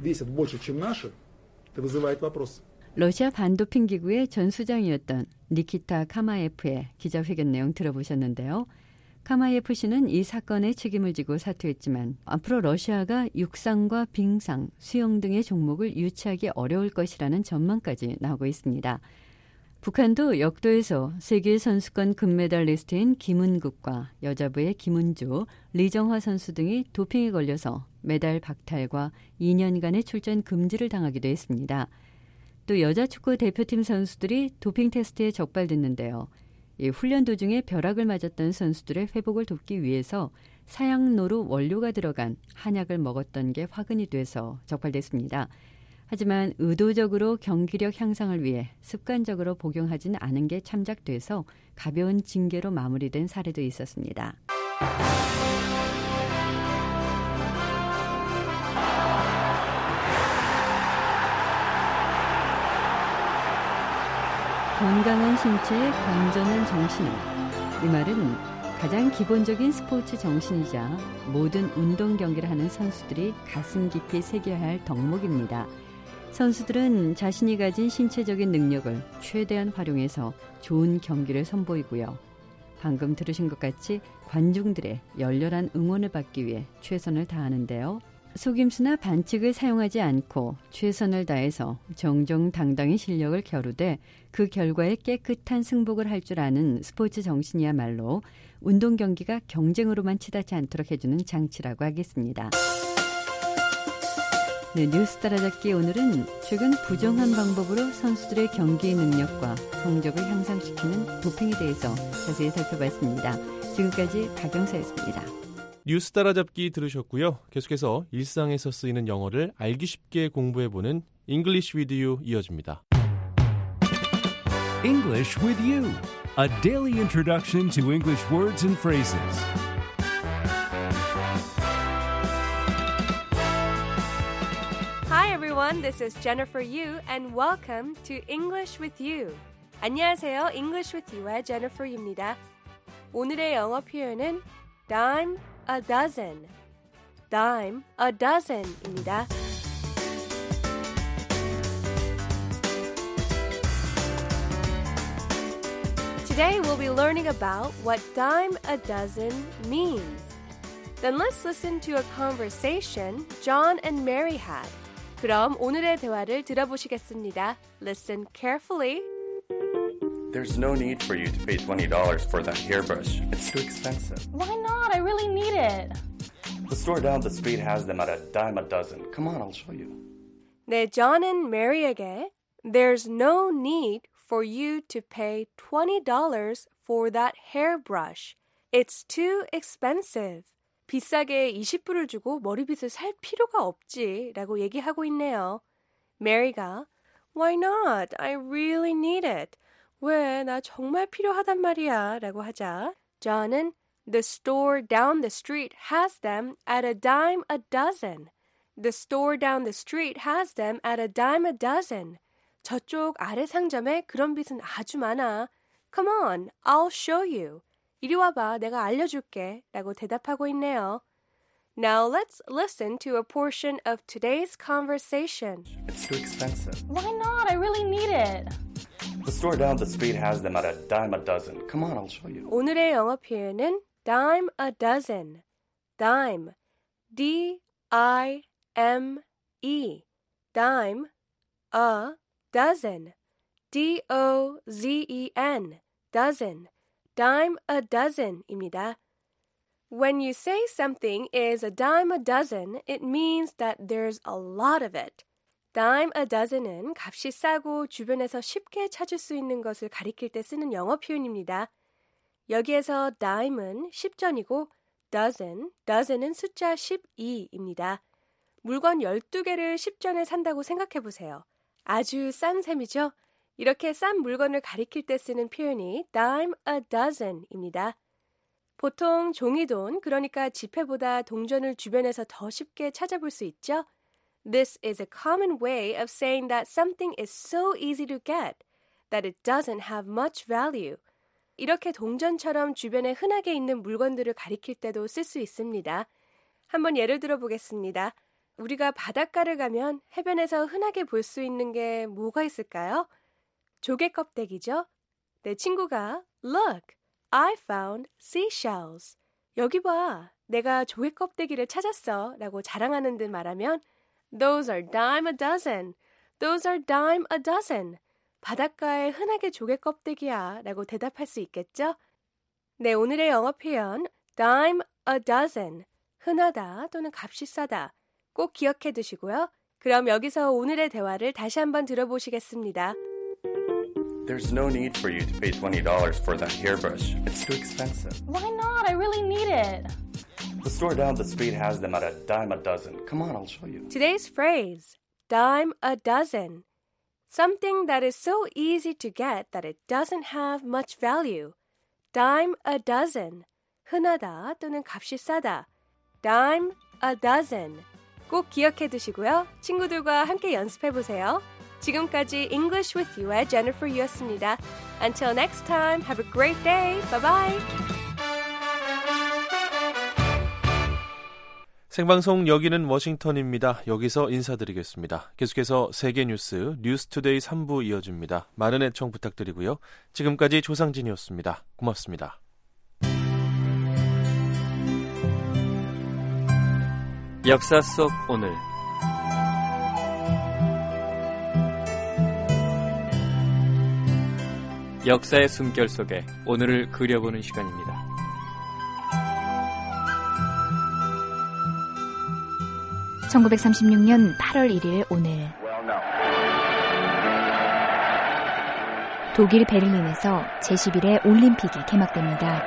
러시아 반도핑 기구의 전 수장이었던 니키타 카마예프의 기자회견 내용 들어보셨는데요. 카마예프씨는 이 사건의 책임을 지고 사퇴했지만 앞으로 러시아가 육상과 빙상, 수영 등의 종목을 유치하기 어려울 것이라는 전망까지 나오고 있습니다. 북한도 역도에서 세계 선수권 금메달리스트인 김은국과 여자부의 김은주, 리정화 선수 등이 도핑에 걸려서 메달 박탈과 이 년간의 출전 금지를 당하기도 했습니다. 또 여자 축구 대표팀 선수들이 도핑 테스트에 적발됐는데요. 이 훈련 도중에 벼락을 맞았던 선수들의 회복을 돕기 위해서 사양노루 원료가 들어간 한약을 먹었던 게 화근이 돼서 적발됐습니다. 하지만 의도적으로 경기력 향상을 위해 습관적으로 복용하지는 않은 게 참작돼서 가벼운 징계로 마무리된 사례도 있었습니다. 건강한 신체에 건전한 정신. 이 말은 가장 기본적인 스포츠 정신이자 모든 운동 경기를 하는 선수들이 가슴 깊이 새겨야 할 덕목입니다. 선수들은 자신이 가진 신체적인 능력을 최대한 활용해서 좋은 경기를 선보이고요. 방금 들으신 것 같이 관중들의 열렬한 응원을 받기 위해 최선을 다하는데요. 속임수나 반칙을 사용하지 않고 최선을 다해서 정정당당히 실력을 겨루되 그 결과에 깨끗한 승복을 할 줄 아는 스포츠 정신이야말로 운동 경기가 경쟁으로만 치닫지 않도록 해주는 장치라고 하겠습니다. 네, 뉴스 따라잡기 오늘은 최근 부정한 방법으로 선수들의 경기 능력과 성적을 향상시키는 도핑에 대해서 자세히 살펴봤습니다. 지금까지 박영사였습니다. 뉴스 따라잡기 들으셨고요. 계속해서 일상에서 쓰이는 영어를 알기 쉽게 공부해보는 English with You 이어집니다. English with You, a daily introduction to English words and phrases. Hi everyone, this is Jennifer Yu and welcome to English with You. 안녕하세요, English with You의 Jennifer입니다. 오늘의 영어 표현은 dime a dozen, dime a dozen입니다. Today we'll be learning about what dime a dozen means. Then let's listen to a conversation John and Mary had. 그럼 오늘의 대화를 들어보시겠습니다. Listen carefully. There's no need for you to pay twenty dollars for that hairbrush. It's too expensive. Why not? I really need it. The store down the street has them at a dime a dozen. Come on, I'll show you. 네, John and Mary에게 There's no need for you to pay twenty dollars for that hairbrush. It's too expensive. 비싸게 이십 불을 주고 머리빗을 살 필요가 없지 라고 얘기하고 있네요. Mary가 Why not? I really need it. 왜? 나 정말 필요하단 말이야 라고 하자 John은 The store down the street has them at a dime a dozen. The store down the street has them at a dime a dozen. 저쪽 아래 상점에 그런 빗은 아주 많아. Come on, I'll show you. 이리 와봐, 내가 알려줄게 라고 대답하고 있네요. Now let's listen to a portion of today's conversation. It's too expensive. Why not? I really need it. The store down the street has them at a dime a dozen. Come on, I'll show you. 오늘의 영어 표현은 dime a dozen. dime, D I M E. dime, a dozen, D O Z E N. dozen, dime a dozen입니다. When you say something is a dime a dozen, it means that there's a lot of it. dime a dozen은 값이 싸고 주변에서 쉽게 찾을 수 있는 것을 가리킬 때 쓰는 영어 표현입니다. 여기에서 dime은 십 전이고 dozen, dozen은 숫자 십이입니다. 물건 열두 개를 십 전에 산다고 생각해 보세요. 아주 싼 셈이죠? 이렇게 싼 물건을 가리킬 때 쓰는 표현이 dime a dozen입니다. 보통 종이돈, 그러니까 지폐보다 동전을 주변에서 더 쉽게 찾아볼 수 있죠? This is a common way of saying that something is so easy to get that it doesn't have much value. 이렇게 동전처럼 주변에 흔하게 있는 물건들을 가리킬 때도 쓸 수 있습니다. 한번 예를 들어 보겠습니다. 우리가 바닷가를 가면 해변에서 흔하게 볼 수 있는 게 뭐가 있을까요? 조개 껍데기죠? 내 친구가 Look, I found seashells. 여기 봐, 내가 조개 껍데기를 찾았어 라고 자랑하는 듯 말하면 Those are dime a dozen. Those are dime a dozen. 바닷가에 흔하게 조개 껍데기야 라고 대답할 수 있겠죠? 네, 오늘의 영어 표현 dime a dozen. 흔하다 또는 값이 싸다. 꼭 기억해 두시고요. 그럼 여기서 오늘의 대화를 다시 한번 들어보시겠습니다. There's no need for you to pay twenty dollars for that hairbrush. It's too expensive. Why not? I really need it. The store down the street has them at a dime a dozen. Come on, I'll show you. Today's phrase, dime a dozen. Something that is so easy to get that it doesn't have much value. Dime a dozen. 흔하다 또는 값이 싸다. Dime a dozen. 꼭 기억해 두시고요. 친구들과 함께 연습해 보세요. 지금까지 English with You의 Jennifer Yu였습니다. Until next time, have a great day. Bye-bye. 생방송 여기는 워싱턴입니다. 여기서 인사드리겠습니다. 계속해서 세계 뉴스 뉴스투데이 삼 부 이어집니다. 많은 애청 부탁드리고요. 지금까지 조상진이었습니다. 고맙습니다. 역사 속 오늘 역사의 숨결 속에 오늘을 그려보는 시간입니다. 천구백삼십육 년 팔월 일일 오늘 독일 베를린에서 제십일 회 올림픽이 개막됩니다.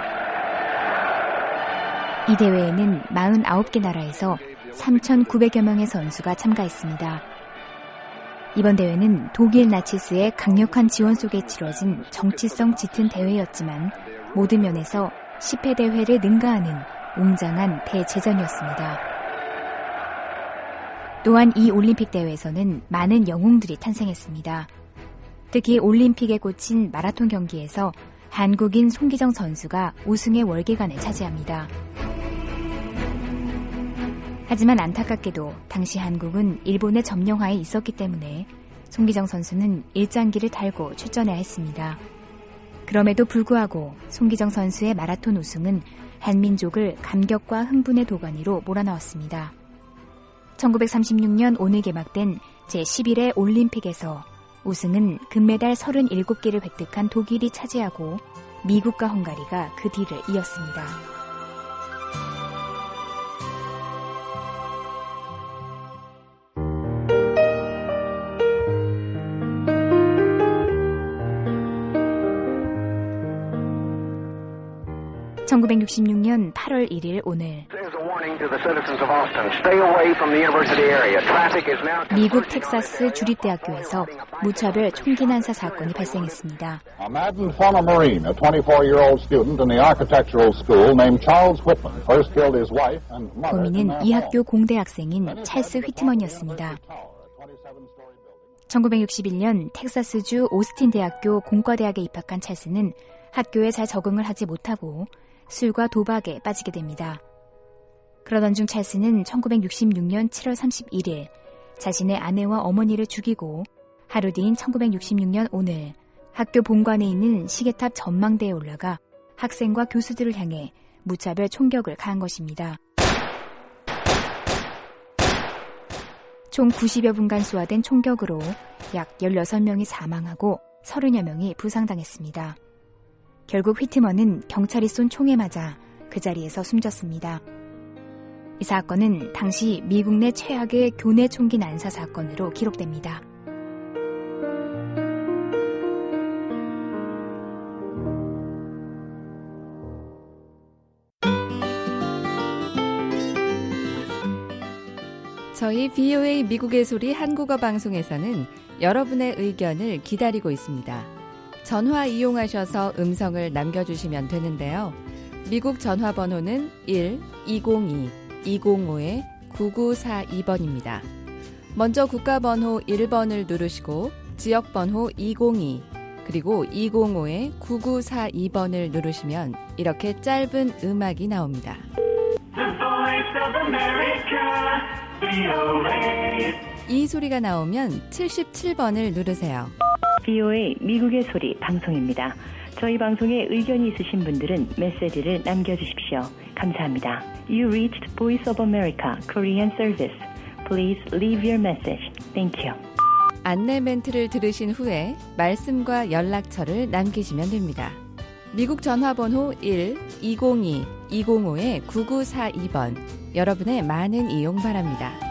이 대회에는 사십구 개 나라에서 삼천구백여 명의 선수가 참가했습니다. 이번 대회는 독일 나치스의 강력한 지원 속에 치러진 정치성 짙은 대회였지만 모든 면에서 십 회 대회를 능가하는 웅장한 대제전이었습니다. 또한 이 올림픽 대회에서는 많은 영웅들이 탄생했습니다. 특히 올림픽에 꽂힌 마라톤 경기에서 한국인 송기정 선수가 우승의 월계관을 차지합니다. 하지만 안타깝게도 당시 한국은 일본의 점령하에 있었기 때문에 송기정 선수는 일장기를 달고 출전해야 했습니다. 그럼에도 불구하고 송기정 선수의 마라톤 우승은 한민족을 감격과 흥분의 도가니로 몰아넣었습니다. 천구백삼십육 년 오늘 개막된 제십일 회 올림픽에서 우승은 금메달 서른일곱 개를 획득한 독일이 차지하고 미국과 헝가리가 그 뒤를 이었습니다. 천구백육십육 년 팔월 일일 오늘 미국 텍사스 주립대학교에서 무차별 총기 난사 사건이 발생했습니다. 범인은 이 학교 공대학생인 찰스 휘트먼이었습니다. 천구백육십일 년 텍사스주 오스틴 대학교 공과대학에 입학한 찰스는 학교에 잘 적응을 하지 못하고 술과 도박에 빠지게 됩니다. 그러던 중 찰스는 천구백육십육 년 칠월 삼십일일 자신의 아내와 어머니를 죽이고 하루 뒤인 천구백육십육 년 오늘 학교 본관에 있는 시계탑 전망대에 올라가 학생과 교수들을 향해 무차별 총격을 가한 것입니다. 총 구십여 분간 쏘아댄 총격으로 약 열여섯 명이 사망하고 서른여 명이 부상당했습니다. 결국 휘트먼은 경찰이 쏜 총에 맞아 그 자리에서 숨졌습니다. 이 사건은 당시 미국 내 최악의 교내 총기 난사 사건으로 기록됩니다. 저희 브이오에이 미국의 소리 한국어 방송에서는 여러분의 의견을 기다리고 있습니다. 전화 이용하셔서 음성을 남겨주시면 되는데요. 미국 전화번호는 일 이공이 이공오 구구사이 번입니다. 먼저 국가번호 일 번을 누르시고 지역번호 이공이 그리고 이공오 구구사이 번을 누르시면 이렇게 짧은 음악이 나옵니다. 이 소리가 나오면 칠십칠 번을 누르세요. 브이오에이 미국의 소리 방송입니다. 저희 방송에 의견이 있으신 분들은 메시지를 남겨주십시오. 감사합니다. You reached Voice of America Korean Service. Please leave your message. Thank you. 안내 멘트를 들으신 후에 말씀과 연락처를 남기시면 됩니다. 미국 전화번호 일 이공이 이공오 구구사이 번 여러분의 많은 이용 바랍니다.